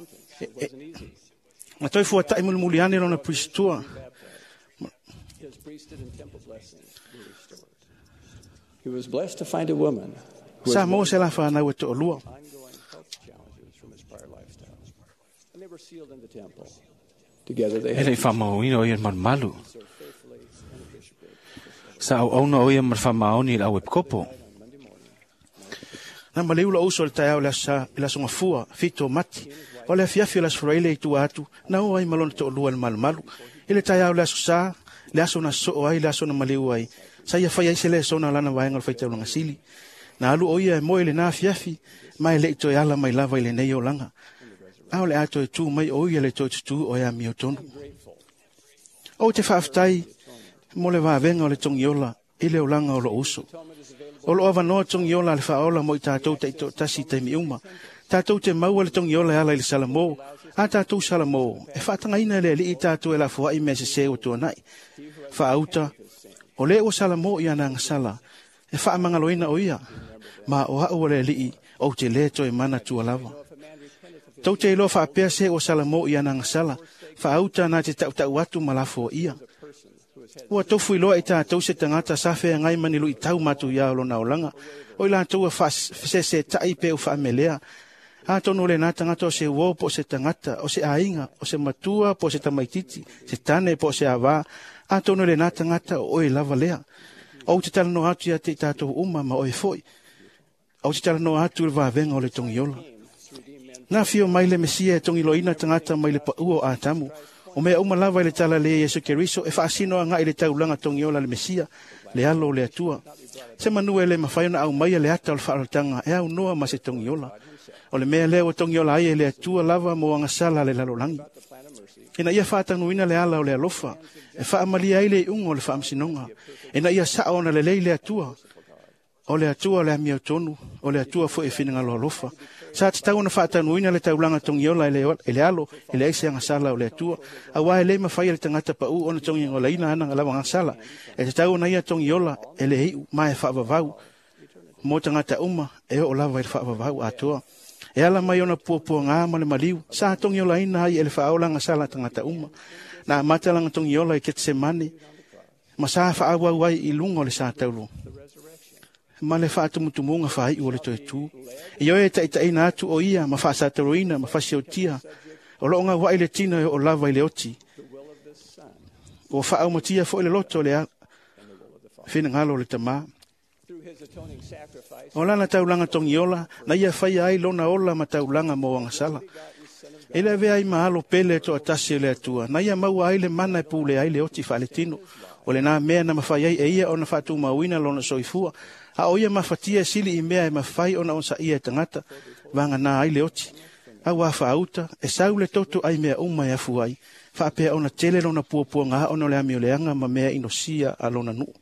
ma toi fu atai mul muliane lona pristua he was blessed to find a woman sa mo se la fa na weto lua and they were sealed in the temple together they Ele fa mau ino ia man malu sa au no ia mar fa mau ni la web kopo na maleu la uso le tau la sa la songa fua fito mati o le fiafi la sfraile i tu atu na o ai malon to lua mal malu ile tau la sa le aso na so ai la so na maleu ai sa ia fai se le so na lana vai ngal fai tau nga sili na alu o ia mo ile na fiafi mai le to ala mai lava ile nei o langa au le ato tu mai o ia le to tu o ia mi o tonu o te faftai mo le va venga o le tongiola ile o langa o lo uso o lo ava no tong yola le faola mo tatou te to tasi te miuma tatou te mau le tong yola ala le salamo a tatou salamo e fa tanga ina le li tatou e la fo ai me se se o to nai fa auta o le o salamo ia na sala e fa mangaloina o ia ma o ha o le li o te le to e mana tu lava tau te lo fa pe se o salamo ia na sala fa auta na te tau tau atu malafo ia Ua tofu iloa i tātou se tangata sa whea ngai mani lu i tau matu ia alo na olanga. O ila tau a se se tai pe u wha melea. A tono le nā tangata o se uo po se tangata, o se ainga, o se matua po se tamaititi, se tane po se awa. A tono le nā tangata o e lava lea. O te tala no atu ia te tātou uma ma o e foi. O te tala no atu il vavenga o le tongiola. Nā fio mai le mesia e tongiloina tangata mai le pa uo a tamu. O mea uma lava le tala le Yesu Keriso e whaasino anga i le taulanga tongiola le Mesia, le alo le atua. Se manu e le mawhaiona au mai le ata o le whaalatanga e au noa ma se tongiola. O le mea leo tongiola ai e le atua lava mo anga sala le lalolangi. E na ia whaatanuina le ala o le alofa, e whaamali ai le ungo le whaamsinonga. E na ia saona le lei le atua. O le atua le amia tonu, o le atua fo e whininga lo alofa. Sa te tau na whaatanuina le taulanga tongiola e le alo, e le aise anga sala o le atua. A wae le mawhai le tangata pa u o na tongiola la ina ana ngalawa anga sala. E te tau na ia tongiola e le hiu mai whaavavau. Mo tangata uma e o lava e le whaavavau atua. E ala mai ona puapua ngā ma le maliu. Sa tongiola ina hai e le whaola anga sala tangata uma. Na matalanga tongiola e ke te mani. Ma sa whaawau ai i lunga o le sa taulu. Ma le wha tumutumunga whai ua le toi tū. I oe ta ita ina atu o ia, ma wha sataroina, ma wha tia. O lo nga wai le tina o lava i le oti. O wha au matia fo le loto le a. Whina ngalo le tama. O lana taulanga tongiola, na ia whai ai lona ola ma taulanga mo wanga sala. E le vea i mahalo pele to atasi le atua. Na ia maua ai le mana e pule ai le oti wha le tino. O le nā mea na mawhai ai e ia o na whatu mawina lona soifua. A o ia mawhatia sili i mea e mawhai o na onsa ia e tangata. Vanga nā ai le oti. A wafa auta, e sau le toto ai mea uma e afu ai. Whaapea o na tele lona puapua ngā o na le amio leanga ma mea inosia a lona nuu.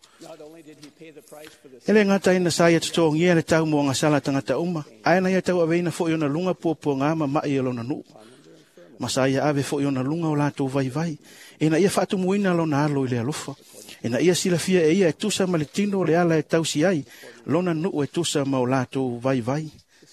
Ele ngata ina sa ia tuto ngia le tau mo ngā sala tangata uma. Aina ia tau aweina fo i ona lunga puapua ngā ma mai e lona nuu. Masaya ave fo iona lunga o lātou vai vai. E na ia whaatu muina lo na alo i le alofa. E na ia sila fia e ia e tusa ma le tino le ala e tausi ai. Lona nuu e tusa ma o lātou vai vai.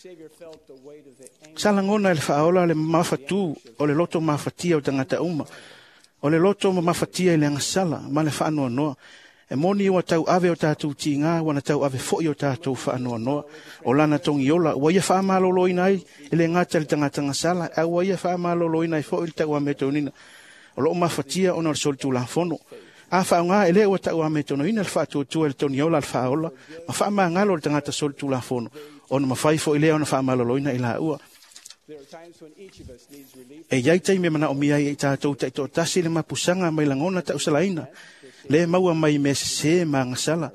Salangona le whaola le mawhatu o le loto mawhatia o tangata uma. O le loto mawhatia i le angasala ma le whaanoa noa. E moni o tau ave o tātou tīngā, wana tau ave fo o tātou whaanoa noa. O lana tongi ola, ua ia wha malolo ina i, ele ngata le tangata ngasala, a ua ia wha malolo ina i fo i tau ame tonina. O lo mawhatia o na le solitu la fono. A wha ngā ele o tau ame tonina, le wha tuatua le tongi ola le wha ola, ma wha maa ngalo le tangata solitu la fono. O na mawhai fo i lea o na wha malolo ina i la ua. E iai tai me mana o mia i tātou tai tō tasi le mapusanga mai langona tau salaina. Le maua mai me se ma ngasala.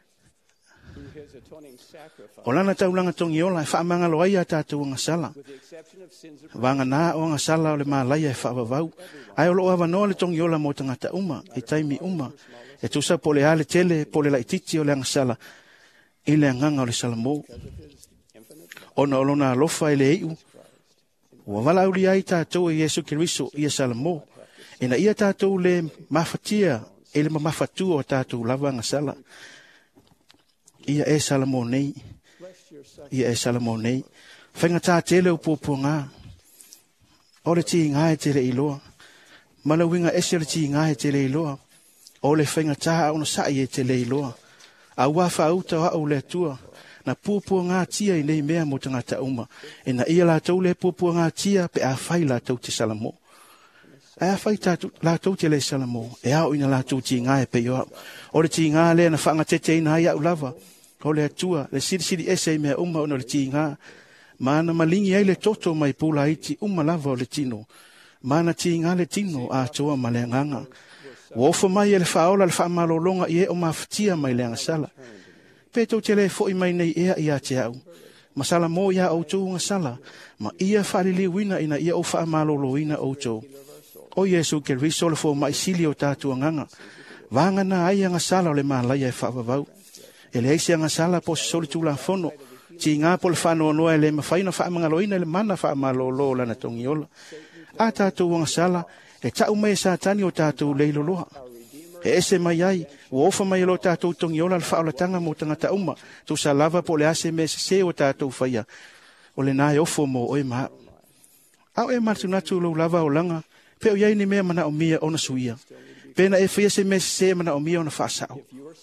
O lana taulanga tongi ola e whaamanga loa ia tātou ngasala. Vanga nā o ngasala o le mālaia e whaavavau. Ai o loa wanoa le tongi ola mo tangata uma, e taimi uma. E tusa po le ale tele, po le laititi o le ngasala. I le nganga o le salamo. Ona olona alofa i le eiu. Ua wala uli ai tātou e Yesu Kiriso i e salamo. E na ia tātou le mawhatia e le mamawhatu o tātou lava ngasala. Ia e salamo nei. Ia e salamo nei. Whainga tā tele o pōpua ngā. O le ti ngā e tele iloa. Malawinga ese le ti ngā e tele iloa. O le whainga tā ona sai e tele iloa. A wafa auta wa au le tua. Na pōpua ngā tia i nei mea mo tangata uma. E na ia la tau le pōpua ngā tia pe a whai la tau te salamo. A whai la tau te le salamo. E au ina la tau ti ngā e pe yo. O le ti ngā le na whanga tete ina ai au lava. O le atua, le siri siri ese i mea uma ona le ti ngā. Mana malingi ai le toto mai pula iti uma lava o le tino. Mana ti ngā le tino a toa ma le nganga. Wofa mai e le whaola le whaamalolonga i e o mawhatia mai le angasala. Peto te le fo i mai nei ea ia te au. Masala mo ia au tau ngasala. Ma ia whalili wina ina ia o whaamalolo ina au tau. O Yesu ke riso le fo mai sili o tātua nganga. Vanga na ai angasala o le mālaia e whaavavau. E le eisi angasala po se soli tūla fono. Ti ngā po le whanoa noa e le mawhaina whaamangaloina e le mana whaamalolo lana tongi ola. A tātou angasala e tau mai sa tani o tātou leiloloha. E ese mai ai, o ofa mai lo tātou tongi ola le whaolatanga mo tangata uma. Tu sa lava po le ase me se o tātou whaia. O le nai ofo mo oe maha. Au e martu natu lo lava o langa. Peo iai ni mea mana o mia ona suia. Pena e whaia se me se mana o mia ona whaasao.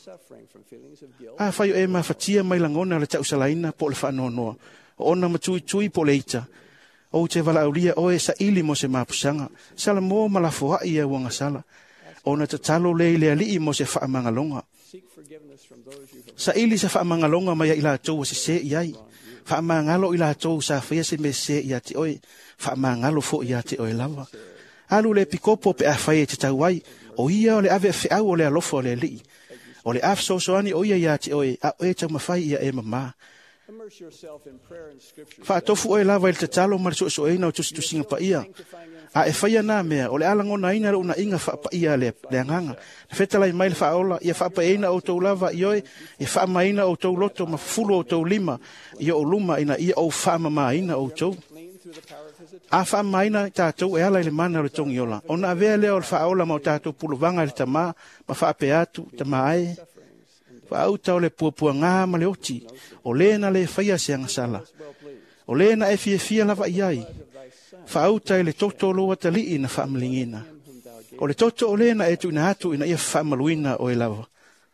A whaio e mawhatia mai langona le tau salaina po le whaanoa noa. O ona matui tui po le ita. O te wala aulia o e sa ili mo se mapusanga. Sala mo malafo hai e wanga sala. Ona te talo le le ali mo se whaamangalonga. Sa ili sa whaamangalonga mai ila tau se se iai. Whaamangalo ila tau sa whaia se me se ia te oe. Whaamangalo fo ia te oe lava. Alu le pikopo pe a whaia te tau ai. O ia o le ave whiau o le alofo o le li. O le af so soani o ia ia te oe. A oe tau mawhai ia e mama. Whaatofu oe lava il te talo mara so so eina o tusi tusinga pa ia. A e whaia nā mea, o le alangona ina ro una inga wha pa ia le, le anganga. Whetalai mai le whaola, ia wha pa eina o tau lava i oe, e wha maina o tau loto ma fulu o tau lima, ia o luma ina ia o wha maina o tau. A wha maina tātou e ala i le mana o le tongi ola. O na avea leo le whaola ma o tātou puluvanga le tamā, ma wha pe atu, tamā ae. Wha au tau le puapua ngā ma le oti, o le na le whaia se angasala. O le na e fia fia lava iai. Whaautai le toto loa tali na whaamalingina. O le toto o le na e tu ina atu ina ia whaamaluina o e lava.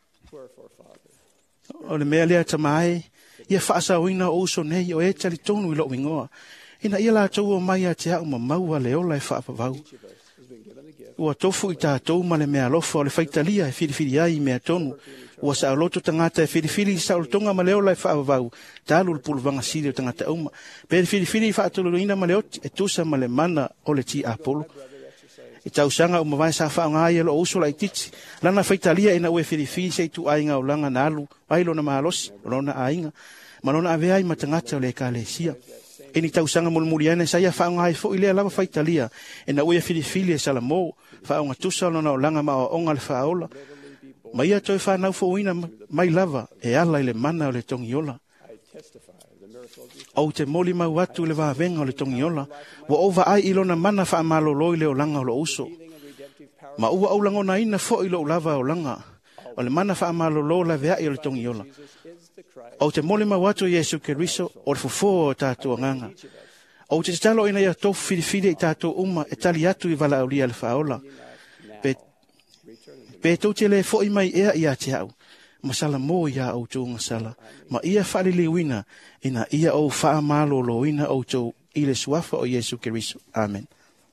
O le mea lea tamai, ia whaasauina o uso nei o e tali tonu i lo wingoa. Ina ia la tau o mai a te au ma maua le ola e whaapavau. Ua tofu i tātou ma le mea lofa o le whaitalia e whiriwhiri ai mea tonu. Ua sa loto tangata e whiriwhiri sa o tonga ma leo lai whaavavau. Tālu le puluvanga siri o tangata uma. Pere whiriwhiri whaatulu ina ma leoti e tusa ma le mana o le ti apolo. E tau sanga o mawai sa wha ngā ia lo uso lai titi. Lana whaitalia ina ue whiriwhiri se tu ainga o langa na alu. Wailo na mahalosi, lona ainga. Malona ave ai ma tangata o le ka le sia. E ni tau sanga mulmuriane sa ia wha ngā i fo ilea lava whaitalia. E na ue whiriwhiri e salamo. Wha onga tusa lona o langa ma o onga le whaola. Mai a toi whanau fo ina mai lava e ala i le mana o le tongi ola. O te moli mau atu le vavenga o le tongiola, wa ova ai ilona mana wha amalolo i le o langa o lo uso. Ma ua au langona ina fo i lo lava o langa, o le mana wha amalolo la vea i o le tongiola. O te moli mau atu Yesu Keriso, o le fufo o tātua nganga. O te talo ina ia tofu whiriwhiri i tātua uma e tali atu i vala aulia le whaola. Pe, pe tau te le fo i mai ea i a te au. Masala mo ia o tō ngasala, ma ia whalili wina, ina ia o wha malo lo wina o tō i le suafa o Yesu Keriso. Amen.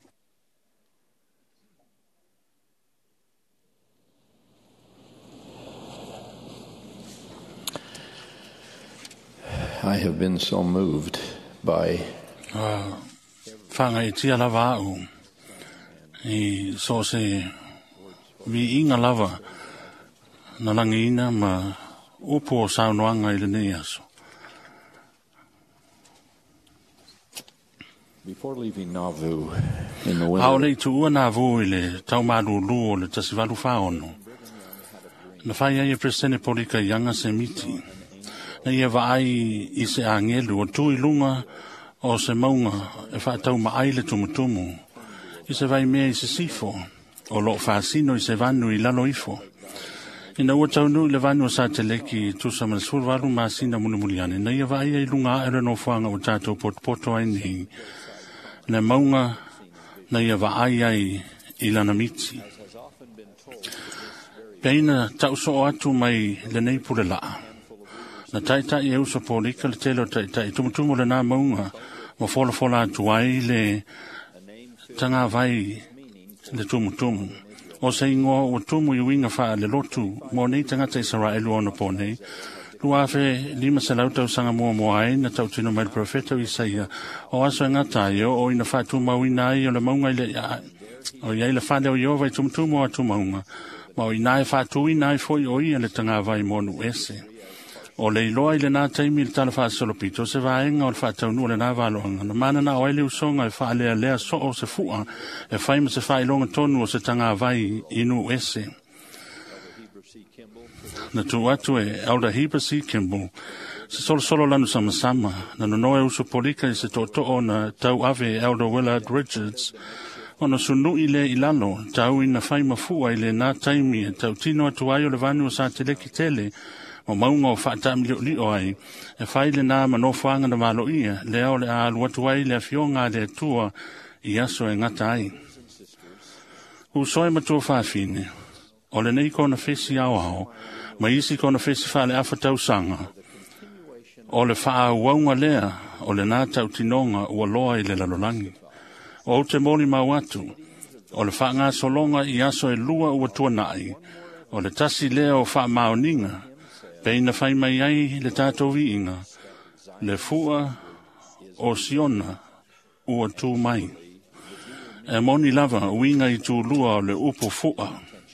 I have been so moved by whanga i tia lava au, i so se vi inga lava, na langi ina ma upo o saunoanga i le nei aso. Before leaving Nauvoo in the winter, Hao lei tu ua Nauvoo i le tau maru lu o le tasivalu whaono. Na whai ai e presene polika i anga se miti. Na ia wa ai i se angelu o tui lunga o se maunga e whaatau ma ai le tumutumu. I se vai mea i se sifo o lo whaasino i se vanu i lalo ifo. Ina ua taunu le vanu o sa te leki tu sa mana survalu ma sina muna muliane. Na ia wa ai ai lunga ere no whanga o tātou poto ai nei. Na maunga na ia wa ai ai i lana miti. Peina tauso o atu mai le nei pule laa. Na taita i eusa polika le telo taita i tumutumu le nā maunga ma fola fola atu ai le tanga vai le tumutumu. O se ingoa o tumu i winga wha le lotu mo nei tangata Israelu ona po nei. Lua fe lima se lauta o sanga mua mua ai na tau tino mai profeta o Isaia o aso e ngata i o ina wha tu mawina ai o le maunga i le o iai le whale o Iova i tumutumu atu maunga. Ma o ina e wha tu ina e foi o ia le tanga vai monu ese. O le iloa i le nā taimi le tala wha solopito se vaenga o le wha taunu le nā valoanga. Na mana na oele usonga e wha lea lea so o se fua e whaima se wha ilonga tonu o se tanga vai inu ese. Na tu atu e Elder Heber C. Kimball se solo solo lanu sama sama na nonoe uso polika i se toto o na tau ave Elder Willard Richards o na sunu i le ilano tau ina whaima fua i le nā taimi e tau tino atu ai o le vanu o sa te leki tele o maunga o whaatami lio li o ai, e whaile nā manofanga na malo ia, leo le a aluatu ai le a fionga le atua i aso e ngata ai. U soe matua whawhine, o le nei kona whesi au au, ma isi kona whesi whale awhatau sanga, o le wha waunga lea, o le nā tau tinonga ua loa i le lalolangi. O te moli mau atu, o le wha ngā solonga i aso e lua ua tuanai, o le tasi lea o wha maoninga, peina whai mai ai le tātou inga, le fua o siona ua tū mai. E moni lava uinga i tū lua o le upo fua.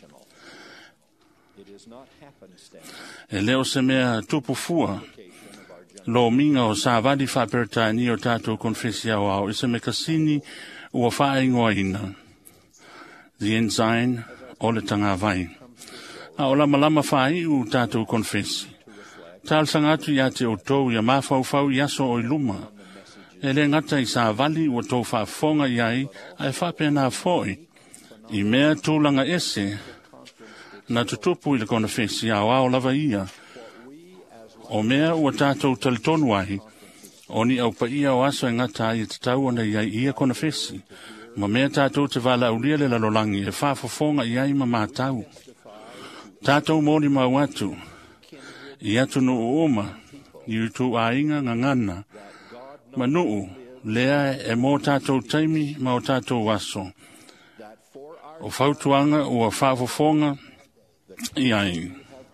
E leo se mea tupu fua, lo minga o sa vadi whapertani o tātou konfesia o au, isa me kasini ua whae ingoa ina. The ensign o le tanga vai. A o lama lama whai u tātou konfesi. Tāl sangatu i ate o tau i a mawhauwhau i aso o i luma. E le ngata i sa vali ua tau whaafonga i ai, ai whapena foi. I mea tūlanga ese, na tutupu i le konfesi a o lava ia. O mea ua tātou talitonu ai, o ni au pa ia o aso e ngata i te tau ana i ai ia konfesi. Ma mea tātou te wala ulia le lalolangi e whaafonga i ai ma mātau. Tātou mōni mau atu, i atu no oma, i utu a inga ngangana, ma nuu, lea e mō tātou taimi ma o tātou waso. O whautuanga o a whaafofonga i ai.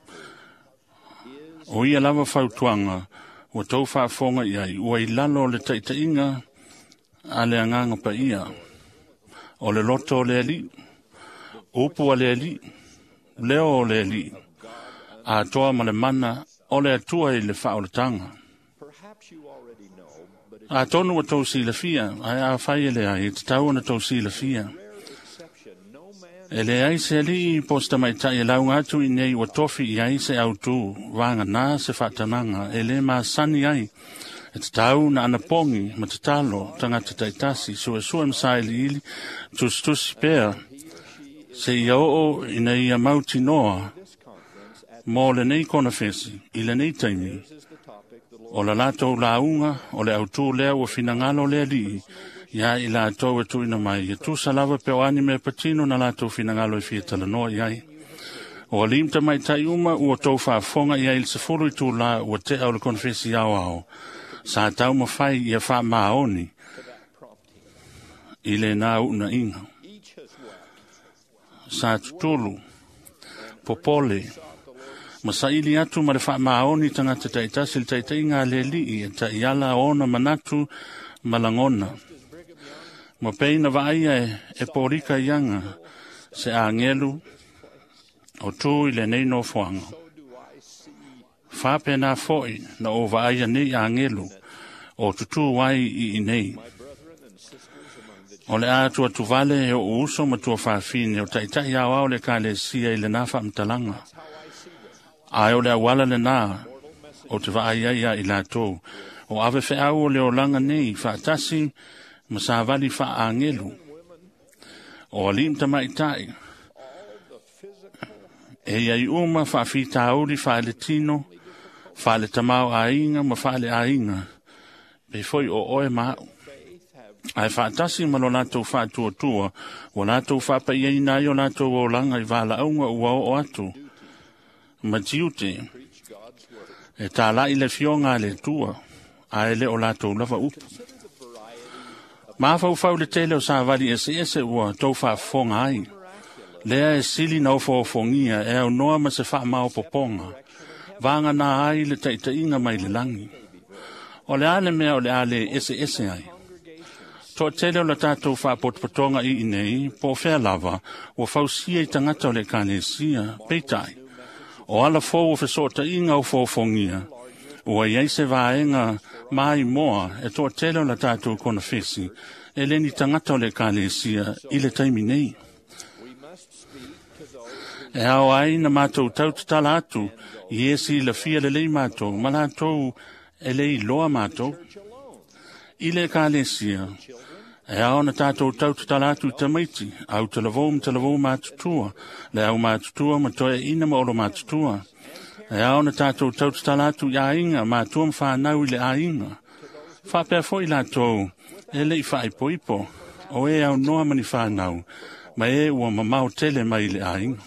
O ia lava whautuanga o tau whaafonga i ai, o i lalo le taita inga a le anganga pa ia. O le loto le ali, upu a le ali, leo o le li, a toa ma le mana o le atua i le whaoletanga. A tonu a tau si le fia, a a whai e le ai, te tau na tau si le fia. E le ai se li i posta mai tai e launga atu i nei wa tofi i ai se au tu, wanga nā se whatananga, e le ma sani ai, E te tau na anapongi ma te talo tangata taitasi sua sua msaili ili tus tus pēr se ia o ina ia mauti noa mō le nei konafesi i le nei taimi o la latou launga o le autu lea ua finangalo lea li ia i latou e tuina mai ia tu salava pe o ani me patino na latou finangalo i fia talanoa iai o alimta mai tai uma ua tau whaafonga ia il se fulu i tu la ua te au le konafesi au au sa tau mawhai ia wha maoni i le nā una inga sa tutulu popole masaili atu ma le wha maoni tangata taitasi le taitai ngā le li i ta iala ona manatu malangona ma peina vaia e, e porika ianga se a ngelu o tu i le nei no fuanga wha pena foi na o vaia nei a ngelu o tutu wai i i nei o le atu atu vale e o uso ma tua whawhine o taitai au au le ka le sia i le nafa mtalanga ai o le awala le nā o te vaia ia i la tō o ave whe au o le o langa nei whaatasi ma sa vali wha a ngelu o alim ta mai tai e iai uma wha fi tauri wha le tino wha le tamau a inga ma wha le a inga pe foi o oe mau ai whaatasi ma lo latou wha tua tua o latou wha pa iei nai o latou o langa i wala aunga ua o atu ma tiute e tā la i le fionga le tua a ele o latou lava upu ma fau fau le tele o sa vali ese ese ua tau wha fonga ai lea e sili na ofo fongia e au noa ma se wha mao poponga vanga na ai le taita inga mai le langi o le ale mea o le ale ese ese ai to tele o la tātou wha potpotonga i inei po whea lava ua fau sia i tangata o le kane sia peitai o ala fōu o whesota inga o fōfongia, ua iei se vāenga mai moa e tō tele o la tātou kona whesi, e leni tangata o le kālesia i le taimi nei. E au ai na mātou tau tatala atu, i esi la fia le lei mātou, ma lātou e lei loa mātou. I le kālesia, e au na tātou tau tatala atu i tamaiti, au talavou ma talavou mātutua, le au mātutua ma toe ina ma olo mātutua. E au na tātou tau tatala atu i a inga, mātua ma whanau i le a inga. Whapea fo i lātou, e lei whai poipo, o e au noa mani whanau, ma e ua mamau tele mai le a inga.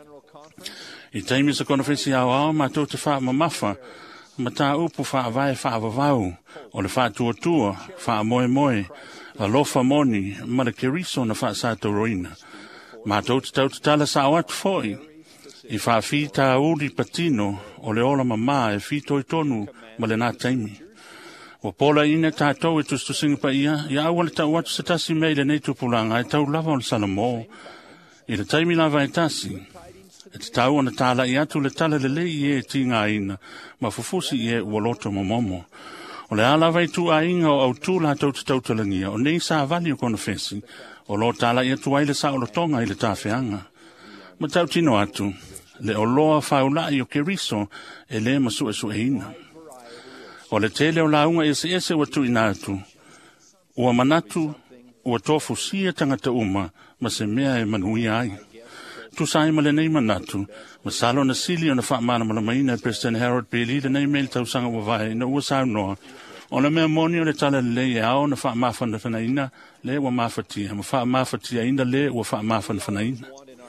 I taimi sa kona whesi au au, mātou te wha mamafa, ma tā upu wha vai wha vavau, o le wha tua tua, wha moe moe, a lofa moni, ma le keriso na wha sato roina. Ma tau te tau te tala sa awatu foi, i wha fi ta uri patino, o le ola mama e fi toi tonu, ma le nā taimi. Wa pola ina tātou e tustu singa pa ia, ia awale ta watu sa tasi mei le nei tupulanga, e tau lava o le sana mō. I le taimi lava e tasi, e te tau ana tāla i atu le tala le lei i e tinga ina, ma fufusi i e ualoto momomo. O le ala vai tu a inga o au tū la tau te tautalangia, o nei sa vali o kona whesi, o lo tala i atu ai le sa o lo tonga i le tāwhianga. Ma tau tino atu, le o loa whaulai o keriso, e le masu e su e ina. O le tele o launga ese ese watu ina atu, ua manatu, ua tofu sia tangata uma, ma se mea e manui ai. Tu sai ma le nei manatu, ma salo na sili o na whaamana ma la maina President Harold Bailey, le nei meil tau sanga wawai, na ua sau noa. O na mea moni o le tala le lei e ao na whaamafana whanaina, le ua mawhatia, ma whaamafatia ina le ua whaamafana whanaina.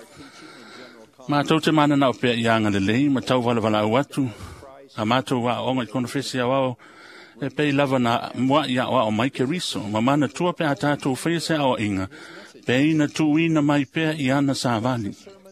Ma tau te mana na o pea ianga le lei, ma tau wala wala au atu, a mātou wa onga i kona whesi a wao, e pei lava na mua ia wa o Maike Riso, ma mana tua pe a tātou whese ao inga, pei na tuina mai pea i ana sa vali.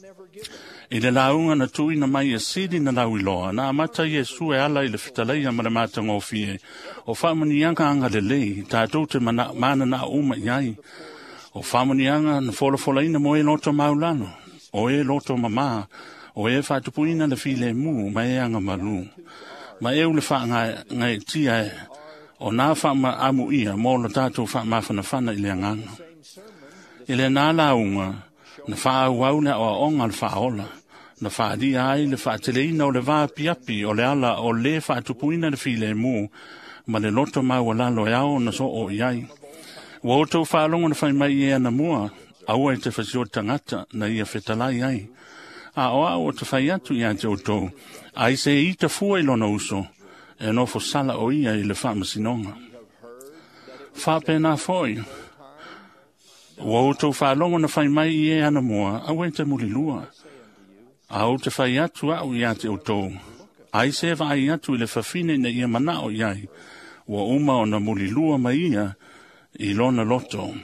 I le launga na tuina mai e sidi na lau iloa, na amata Yesu e ala i le fitalai ama le mata ngofie, o whamani anga anga le lei, tātou te mana, mana na uma iai, o whamani anga na fola fola ina mo e loto maulano, o e loto mama, o e whatupuina le file mu, ma e anga malu. Ma e ule wha ngai tia e, o nā whama amu ia, mō la tātou wha mawhana whana i le anganga. I le nā launga, na wha au au na o onga le wha ola, na wha di ai le wha teleina o le wā piapi o le ala o le wha tupuina le file mu, ma le loto ma wala lo yao na so o iai. Wa o tau whaalonga na whai mai e ana mua, aua e te whasio tangata na ia whetalai ai. A oa o te whai atu ia te o tau, a i se i te fua i lona uso, e no fo sala o ia i le whaamasinonga. Whapena foi, wa o tau whaalonga na whai mai e ana mua, aua e te muli lua. A o te whai atu au ia te o tau, a i se vai atu i le whawhine na ia mana o iai, wa uma o na muli lua mai ia, i lona loto.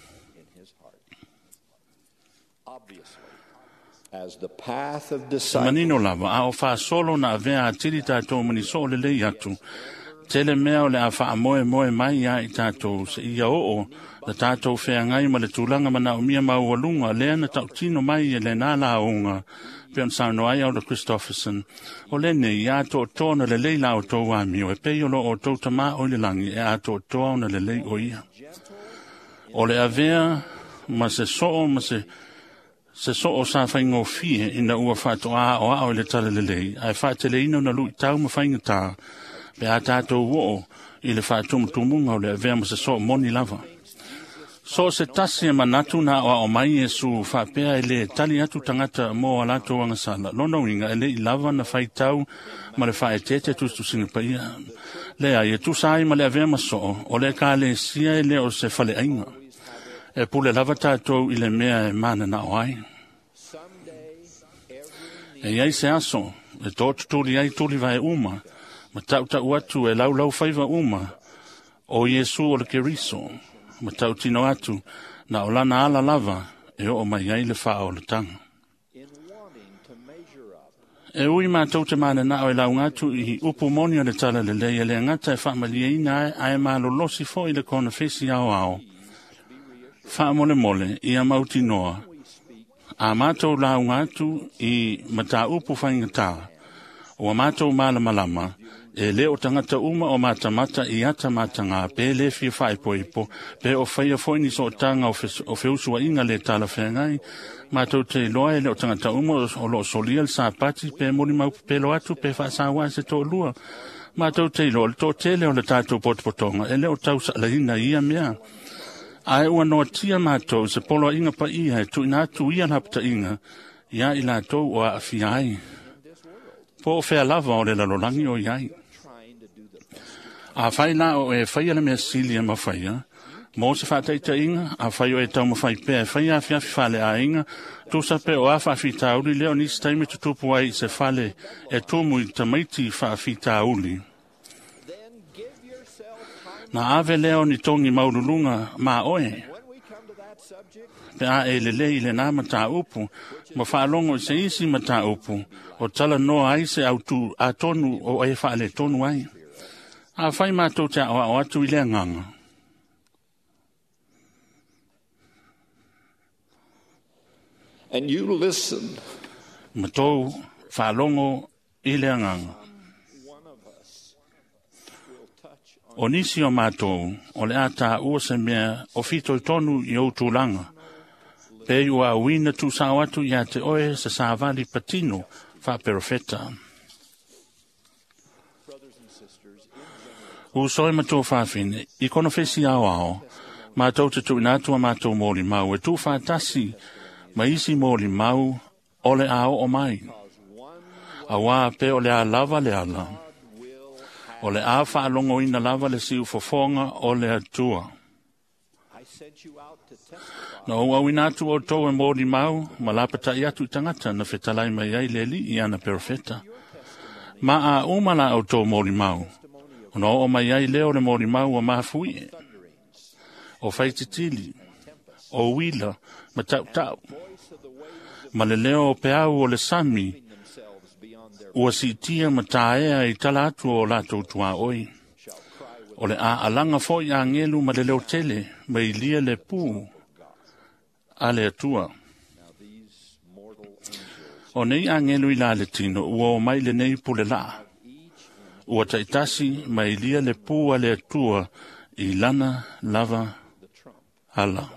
As the path of disciples. Manino lava, a o wha solo na avea a tiri tātou mani so le lei atu. Tele mea o le a wha moe moe mai ia i tātou se ia o o, na tātou whea ngai ma le tūlanga mana o mia mau walunga, lea na tau tino mai e le nā la aunga, peon sauno ai au le Christopherson, o le ne i a tō tōna le lei la o tō wami, o e peiolo o tō tama o le langi, e a tō tōna le lei o ia. O le avea, ma se so ma se se so o sa whaingo fie ina ua whatoa o ao le tala le lei, ai whatele ino na lui tau ma whainga tā, pe a tātou wo i le whatumutumunga o le avea ma se so moni lava. So se tasi e manatu na o o mai e su whapea e le tali atu tangata mo a lato wangasala, lono inga e le i lava na whaitau ma le whae tete tustu singapaia. Le ai e tu sai ma le avea ma so, o le ka le sia e le o se whale ainga. E pule lava tātou i le mea e mana na oai. E iai se aso, e tōtu tūli ai tūli vai uma, ma tau tau atu e lau lau whaiva uma, o Iesu o le keriso, ma tau tino atu, na o lana ala lava, e o mai ai le wha o le tanga. E ui mātou te mana na o e lau ngatu i upu moni o le tala le lei, e le ngata e whaamalia ina ai e malo losi fo i le kona fesi ao ao. Wha mole mole, ia mauti noa. A mātou lau ngatu i mata upu whaingata. O a mātou mala malama, e leo tangata uma o mata mata i ata mata ngā, pe le fia whai poipo, pe o whaia foini so tanga o feusua inga le tala whengai, mātou te loa e leo tangata uma o lo soliel sa pati, pe mori mau pe lo atu, pe wha sa wā se tō lua. Mātou te loa, le tō te leo le tātou potopotonga, e leo tau sa lahina ia mea. Ai ua noa tia mātou se polo inga pa ia e tu ina atu ia lapta inga, ia i lātou o a awhia ai. Po o whea lava o le lalolangi o iai. A whai nā o e whaia le mea silia ma whaia, mō se whāteita inga, a whai o e tau ma whai pēa, whaia a whiawhi whale a inga, tu sa pe o a whawhi tāuli leo nisi taime tutupu ai se whale e tumu i tamaiti whawhi tāuli. Na ave leo ni tongi maurulunga ma oe. Pe a e lele i le nā mata upu, ma whaalongo i se isi mata upu, o tala noa ai se au tu a tonu o e whaale tonu ai. A whai mātou te awa o atu i lea nganga. And you listen. Matou whaalongo i lea nganga. O nisi o mātou, o le ata ua se mea o fito i tonu i au tūlanga. Pe ua wina tu sa watu i a te oe sa sa vali patino wha perofeta. U soi mātou whawhine, i kono whesi au ao, mātou te tu inatua mātou mōli mau, e tu whātasi, ma isi mōli mau, o le ao o mai. A wā pe o le a lava le ala. O le a whaalongo ina lava le siu fofonga o le atua. Na o au inatu o tau e mōri mau, ma lapata i atu i tangata na whetalai mai ai le li i ana perofeta. Ma a umala o tau mōri mau, o no o mai ai leo le mōri mau a mahafui e. O whaititili, o wila, ma tau tau. Ma le leo o peau o le sami, ua si tia ma taea i talatu o lato tua oi. O le a alanga foi a ngelu ma le leo tele, ma i lia le pū, a le atua. O nei a ngelu i la le tino, ua o mai le nei pule la. Ua taitasi ma i lia le pū a le atua, i lana lava ala.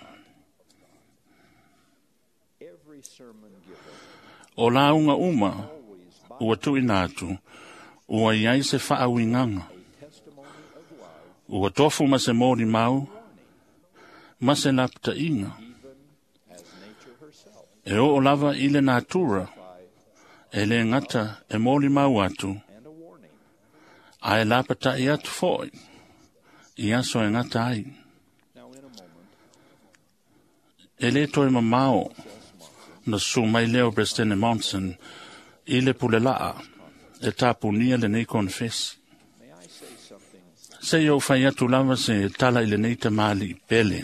O la unga uma, ua tu inatu, ua iai se whaawinganga. Ua tofu ma se mōri mau, ma se lapta inga. E o o lava i le natura, e le ngata e mōri mau atu, a e lapata i atu foi, i aso e ngata ai. E le toi ma mao, na su mai leo Prestene Monson, i le pule laa, e tapu nia le nei konfesi. Se yo fai atu lava se tala i le nei te mali pele.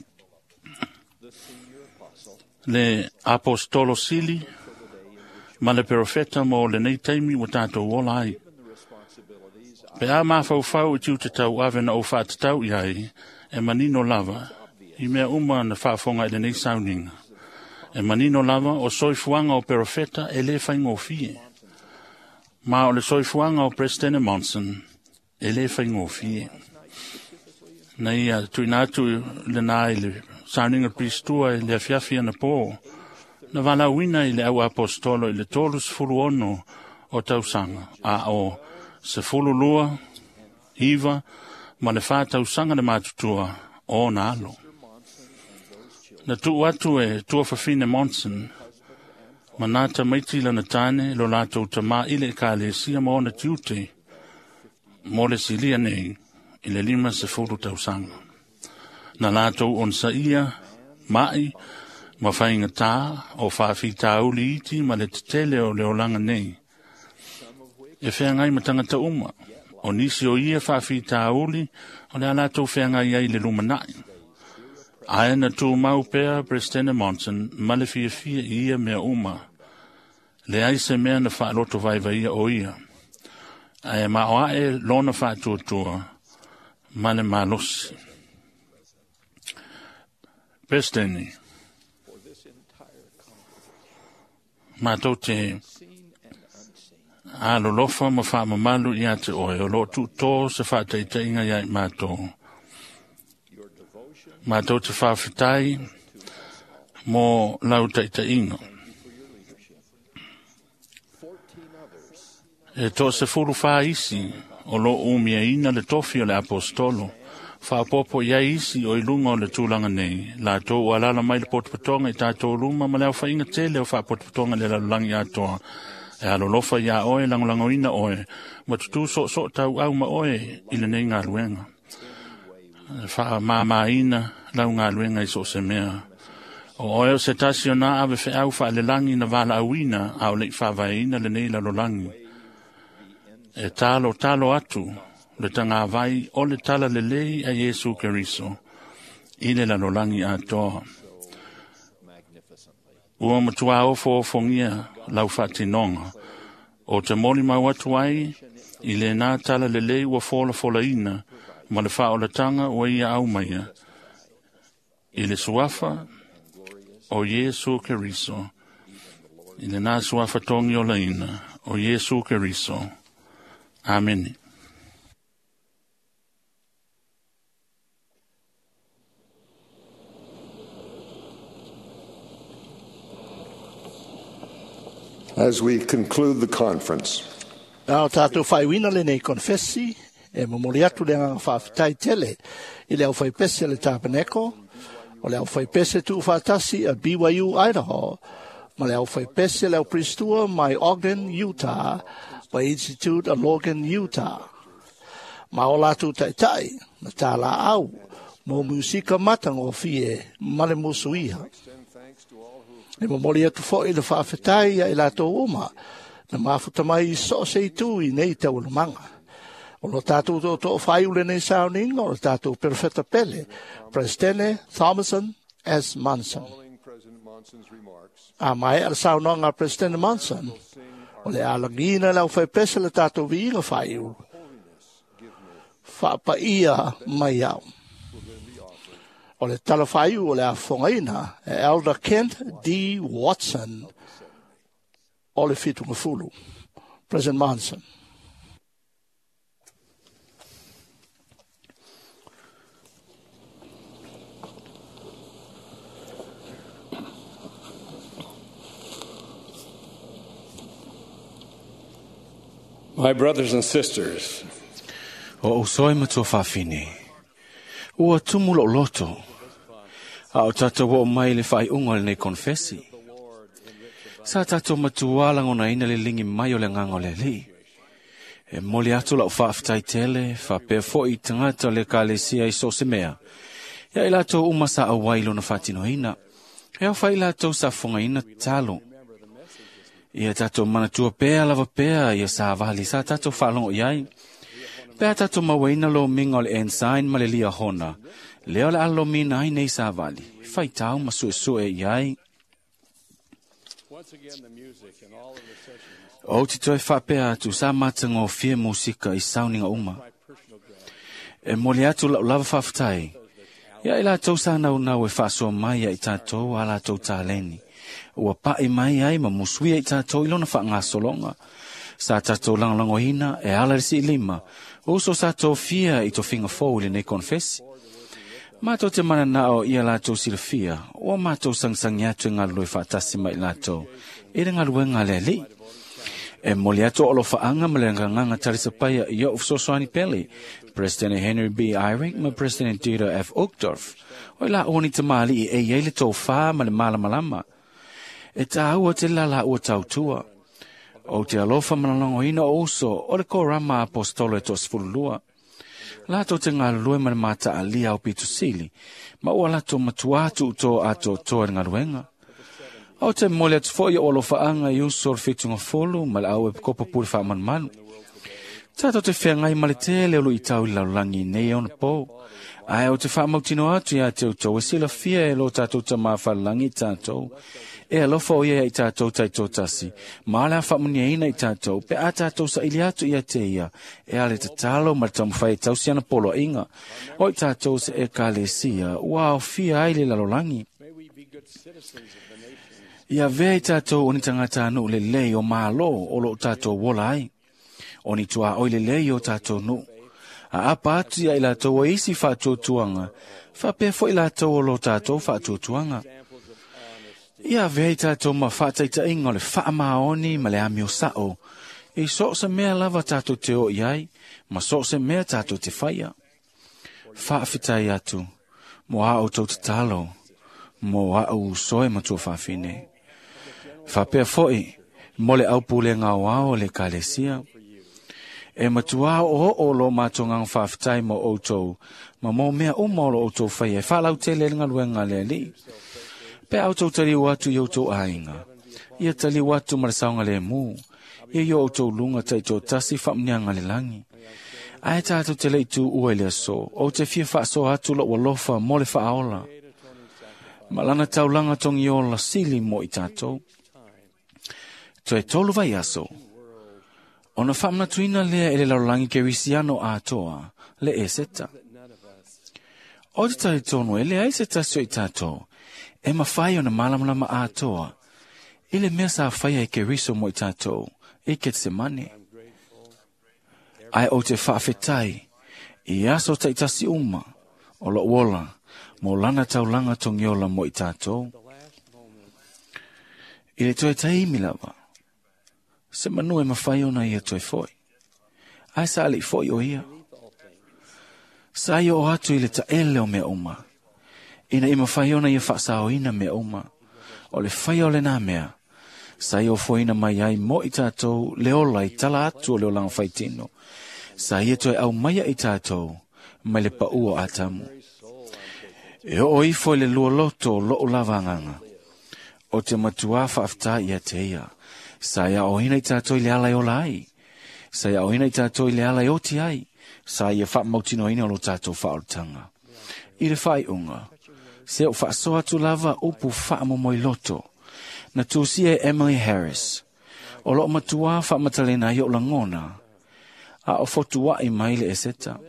Le apostolo sili, ma le profeta mo le nei taimi wa tato wola ai. Pe a mafau fau i tiu te tau ave na o whaata tau i ai, e manino lava, i mea uma na whaafonga i le nei sauninga. E manino lava o soifuanga o profeta e le whaingo fie. Ma o le soifuanga o Prestene Monson, e le whaingo fie. Na ia tuinatu le nai le sauninga pristua i le afiafia na pō, na wala wina i le au apostolo i le tolus fulu ono o tausanga, a o se fulu lua, iwa, ma le wha tausanga le matutua o na alo. Na tu watu e tua Fafine Monson, ma nata maitila na tane lo lato utama ile ka le sia ma ona tiute, mo le silia nei, i le lima se fulu tausanga. Na lato on sa ia, mai, ma whainga tā, o whaafi tā uli iti, ma le tetele o le olanga nei. E whea ngai ma tangata uma, o nisi o ia whaafi tā uli, o le alato whea ngai ai le lumanai. Ae na tū mau pēr Prestene Monson, ma le fia fia ia mea uma. Le ai se mea na whaaloto vaiva ia o ia. Ae ma o ae lona whaatua tua, ma le malosi. Prestene. Ma tau te alo lofa ma wha mamalu i ate oe, o lo tu tō se wha teita inga iai ma tō. Ma tau te wha whitai mo lau teita inga. E tō se furu wha isi o lo umia ina le tofi o le apostolo. Wha popo ia isi o ilunga o le tūlanga nei. La tō o alala mai le potpatonga i tātou luma ma leo wha inga tele o wha potpatonga le lalulangi atoa. E alo lofa ia oe langolango ina oe. Ma tutu so so tau au ma oe i le nei ngā luenga. Wha ma ma ina lau ngā luenga i so se mea. O oe o se tasi o nā ave wha au wha le langi na wala awina au le wha vai ina le nei lalulangi. E talo talo atu. Le tanga vai o le tala le lei a Yesu Keriso, i le lalolangi a toa. Ua matua o fo fongia lau whatinonga, o te moli mau atu ai, i le nā tala le lei ua fola fola ina, ma le wha o le tanga ua ia au maia. I le suafa o Yesu Keriso, i le nā suafa tongi o la ina, o Yesu Keriso. Amen. As we conclude the conference, Nā tātou whaiwina le nei konfesi, e mamori atu le ngā whaafitai tele, i le au whaipese le tāpaneko, o le au whaipese tu whaatasi a B Y U Idaho, ma le au whaipese le au Pristua mai Ogden, Utah, ma Institute of Logan, Utah. Ma o lātu taitai, na tā la au, mo musika matango fie, ma le musuiha. E mamori atu fo i le whaafetai a i lato uma, na mafuta mai i so se tu i nei tau lumanga. O lo tātou tō tō whaiule nei sauninga, o lo tātou perfeta pele, Prestene Thomason S. Monson. A mai al saunonga Prestene Monson, o le alangina lau whai pese le tātou viinga whaiu. Whaapa ia mai au. O le tala whaiu o le a whongaina, e Elder Kent D. Watson, o le fitunga fulu. President Monson. My brothers and sisters, O usoi matua whawhine. Ua tumu lo loto. A o tata wa o mai le whai unga le nei konfesi. Sa tata matua langona ina le lingi mai o le ngango le li. E moli atu la o whaafitai tele, whapea fo i tangata le ka le sia i so se mea. Ia i lato umasa a wailo na whatino ina. E au whai lato sa fonga ina talo. Ia tato manatua pea lava pea, ia sa vali sa tato whalongo iai. Pea tato mawaina lo minga o le ensign ma le lia hona. Leo le alo mina ai nei sa vali. Whai tau ma sue sue iai. O ti toi whapea atu sa matanga o fia musika i sauninga uma. E moli atu la lava whaftai. Ia ila tau sa nau nau e whasoa mai i tatou ala tau tāleni. Ua pae mai ai ma musuia i tatou ilona wha ngā solonga. Sa tatou langalango hina e ala resi lima. Uso sa tau fia i to finga fōu le nei konfesi. Mātou te mana nao ia lātou silafia. Ua mātou sangsang atu ngā loi whaatasi mai lātou. Ere ngā luenga le li. E moli atu olo whaanga ma le nganga tarisa paia i o Sosoani Pele. President Henry B. Eyring ma President Dieter F. Uchtdorf. O la oni te mali i e yeile tau wha ma le malamalama. E ta ua te lala ua tau tua. O te alofa manalongo ina oso o le korama apostolo e tos fululua. Lato te ngā lue ma le mata a lia o pitu sili. Ma ua lato matuatu uto ato toa ngā luenga. O te mole atu fo i olo whaanga i uso fitunga folu ma le au e kopa puri wha manmanu. Tato te whea ngai male te leo i tau i laulangi nei ona po. Ai o te wha mautino atu i a te uto e sila fia e lo tato ta maa whalangi tato. E alofa o ia i tato tai totasi. Ma ala wha munia ina i tato. Pe a tato sa ili atu i a te ia. E ale te talo ma tamu whai tau siana polo inga. O i tato se e ka le sia. Ua o fia ai le laulangi. Ia vea i tato o ni tangata anu le lei o malo o lo tato wola ai. O ni tua o le lei o tato nu. A apa atu ia i lato o isi whātua tuanga. Whapea fo i lato o lo tato whātua tuanga. Ia vea i tato ma whātaita inga o le whaamaoni ma le ami o sao. I so se mea lava tato te o iai, ma so se mea tato te whaia. Whaafitai atu, mo a o tau te talo, mo a o soe matua whawhine. Whapea foi, mo le au pule ngā wao le kalesia. E matua o o lo mātou ngang whaafitai mo o tau, ma mo mea o mo lo o tau whaia. Whalau te le ngā luenga le li. Pe au tau tali watu i o tau ainga. Ia tali watu marasaunga le mu. Ia i o tau lunga tai tau tasi whamnianga le langi. Ai tātou te lei tu ua le so. O te fia whaaso atu lo walofa mo le whaaola. Malana tau langa tongi o la sili mo i tātou. To e tolu vai aso. Ona whamna tuina lea e le laulangi ke risiano a toa. Le e seta. O te tari tonu e le ai se tasio i tātou. E ma whai o na malamalama a toa. I le mea sa whaia e ke riso mo i tātou. E ke te mane. Ai o te whaafetai. I aso ta i tasi uma. O lo wola. Mo lana tau langa tongiola mo i tātou. I le toe tai milawa. Se manu e ma whai o na ia toe foi. Ai sa ali foi o ia. Sa i o atu i le ta ele o mea uma. Ina ima whaiona ia whaasao ina mea uma. O le whai o le nā mea. Sa i o whoina mai ai mo i tātou leola i tala atu o leo langa whaitino. Sa i toi au maia i tātou. Mai le paua atamu. E o i foi le lua loto lo o lavanganga. O te matua whaafta i a te ia. Sa i a o hina i tātou i le alai o lai. Sa i a o hina i tātou i le alai o ti ai. Sa i a wha mautino ina o lo tātou whaoltanga. I le whai unga. Se o whaaso atu lava upu whaamo moi loto. Na tūsia e Emily Harris. O lo matua whaamatalena i o langona. A o fotua i maile e seta.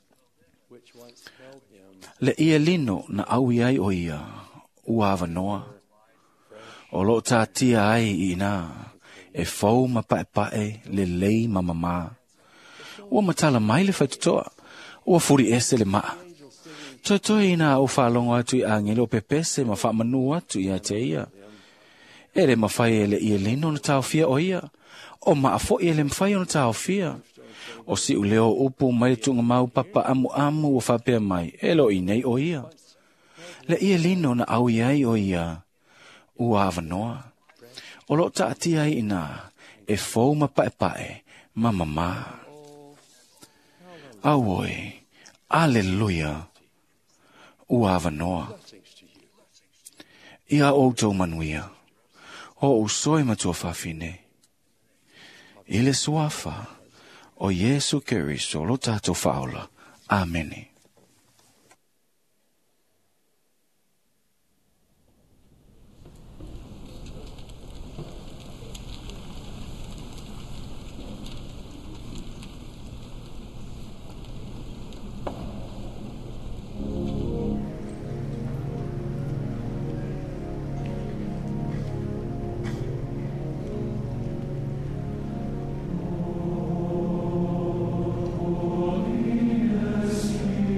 Le ia lino na au ai o ia. Ua avanoa. O lo tātia ai i nā. E fau ma pae pae le lei ma mama. Ua matala maile whaitutoa. Ua furi ese le maa. Toi toi ina o whalongo atu i angelo pepese ma whamanu atu i a te ia. Ere ma whai ele i e lino na tau fia o ia. O ma a fo i ele mwhai o na tau fia. O si uleo upo mai tunga mau papa amu amu o whapea mai, elo i nei o ia. Le ia lino na au iai o ia, ua avanoa. O lo ta ati ai ina, e fau ma pae pae, ma mama. Awoi, aleluia, ua avanoa. Ia o tau manuia, o usoi matua whawhine. Ile suafa, o Yesu Keriso lo tato whaola. Amene. Holiness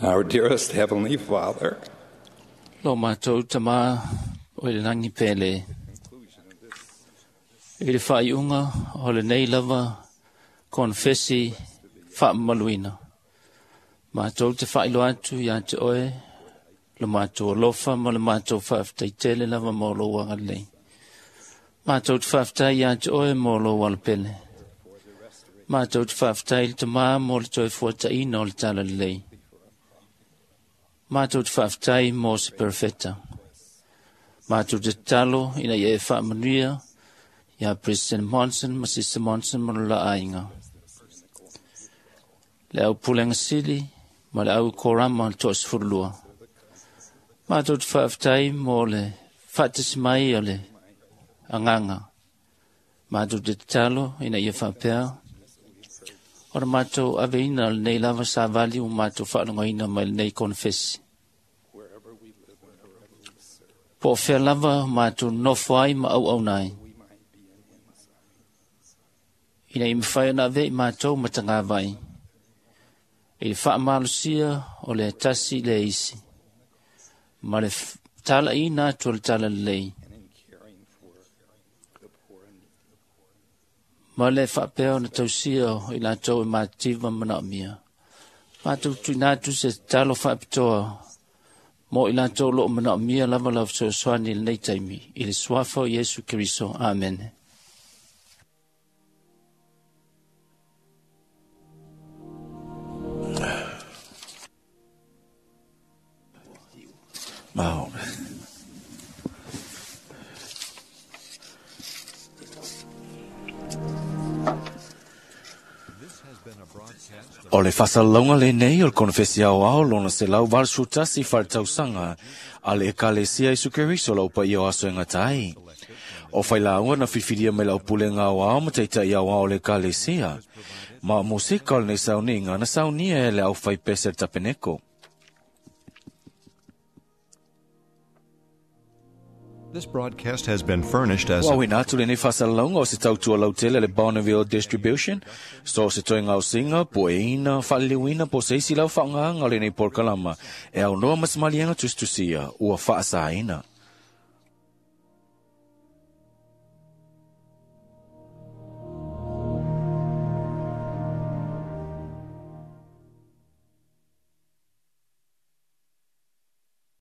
Our dearest Heavenly Father, Lo mātou tama o le nangi pele. I le whaiunga o le nei lava konfesi whaamaluina. Mātou te whailo atu i ante oe, lo mātou lofa ma le mātou whaftai tele lava mo lo wanga lei. Mātou te whaftai i ante oe mo lo walpele. Mātou te whaftai te maa mo le toi fuata ina o le tala lei. Mātou te whaftai mo se perfecta. Mātou te talo ina i e whaamanuia, ia President Monson ma Sister Monson ma la ainga. Le au pulenga sili, ma le au korama le tos furlua. Mātou te whaftai mo le whatasi mai o le anganga. Mātou te talo ina i e whapea. Ora mātou aveina le nei lava sa vali o mātou whaanongaina mai le nei konfesi. Po whea lava mātou nofai ma au au nai. Ina i mwhai na vei mātou matanga vai. I wha malusia o le tasi le isi. Ma le tala i nā tua le tala lei. Ma le wha pēo na tausia i nā tau i mātiva mana o mia. Mātou tui nātu se talo wha pitoa. Mo i nā tau lo mana o mia lava lau so swani le nei taimi. I le swafo Yesu Kiriso. Amen. Wow. O le whasalonga le nei o le konfesia o ao lona se lau valsutasi whaltausanga a le ekalesia Jesu Keriso lau pa i o aso inga tai. O whailaunga na whiwhiria me lau pulenga o ao ma teita i au ao le ekalesia. Ma musika o le sauninga na saunia e le au whai peser tapeneko. This broadcast has been furnished as Wa wina tu le ni fasalonga o se tautua lautele le Bonneville Distribution. So se toi ngau singa, po e ina, whaliwina, po se isi lau whaanga ngau le nei porkalama. E au noa mas malianga tustusia, ua whaasa ina.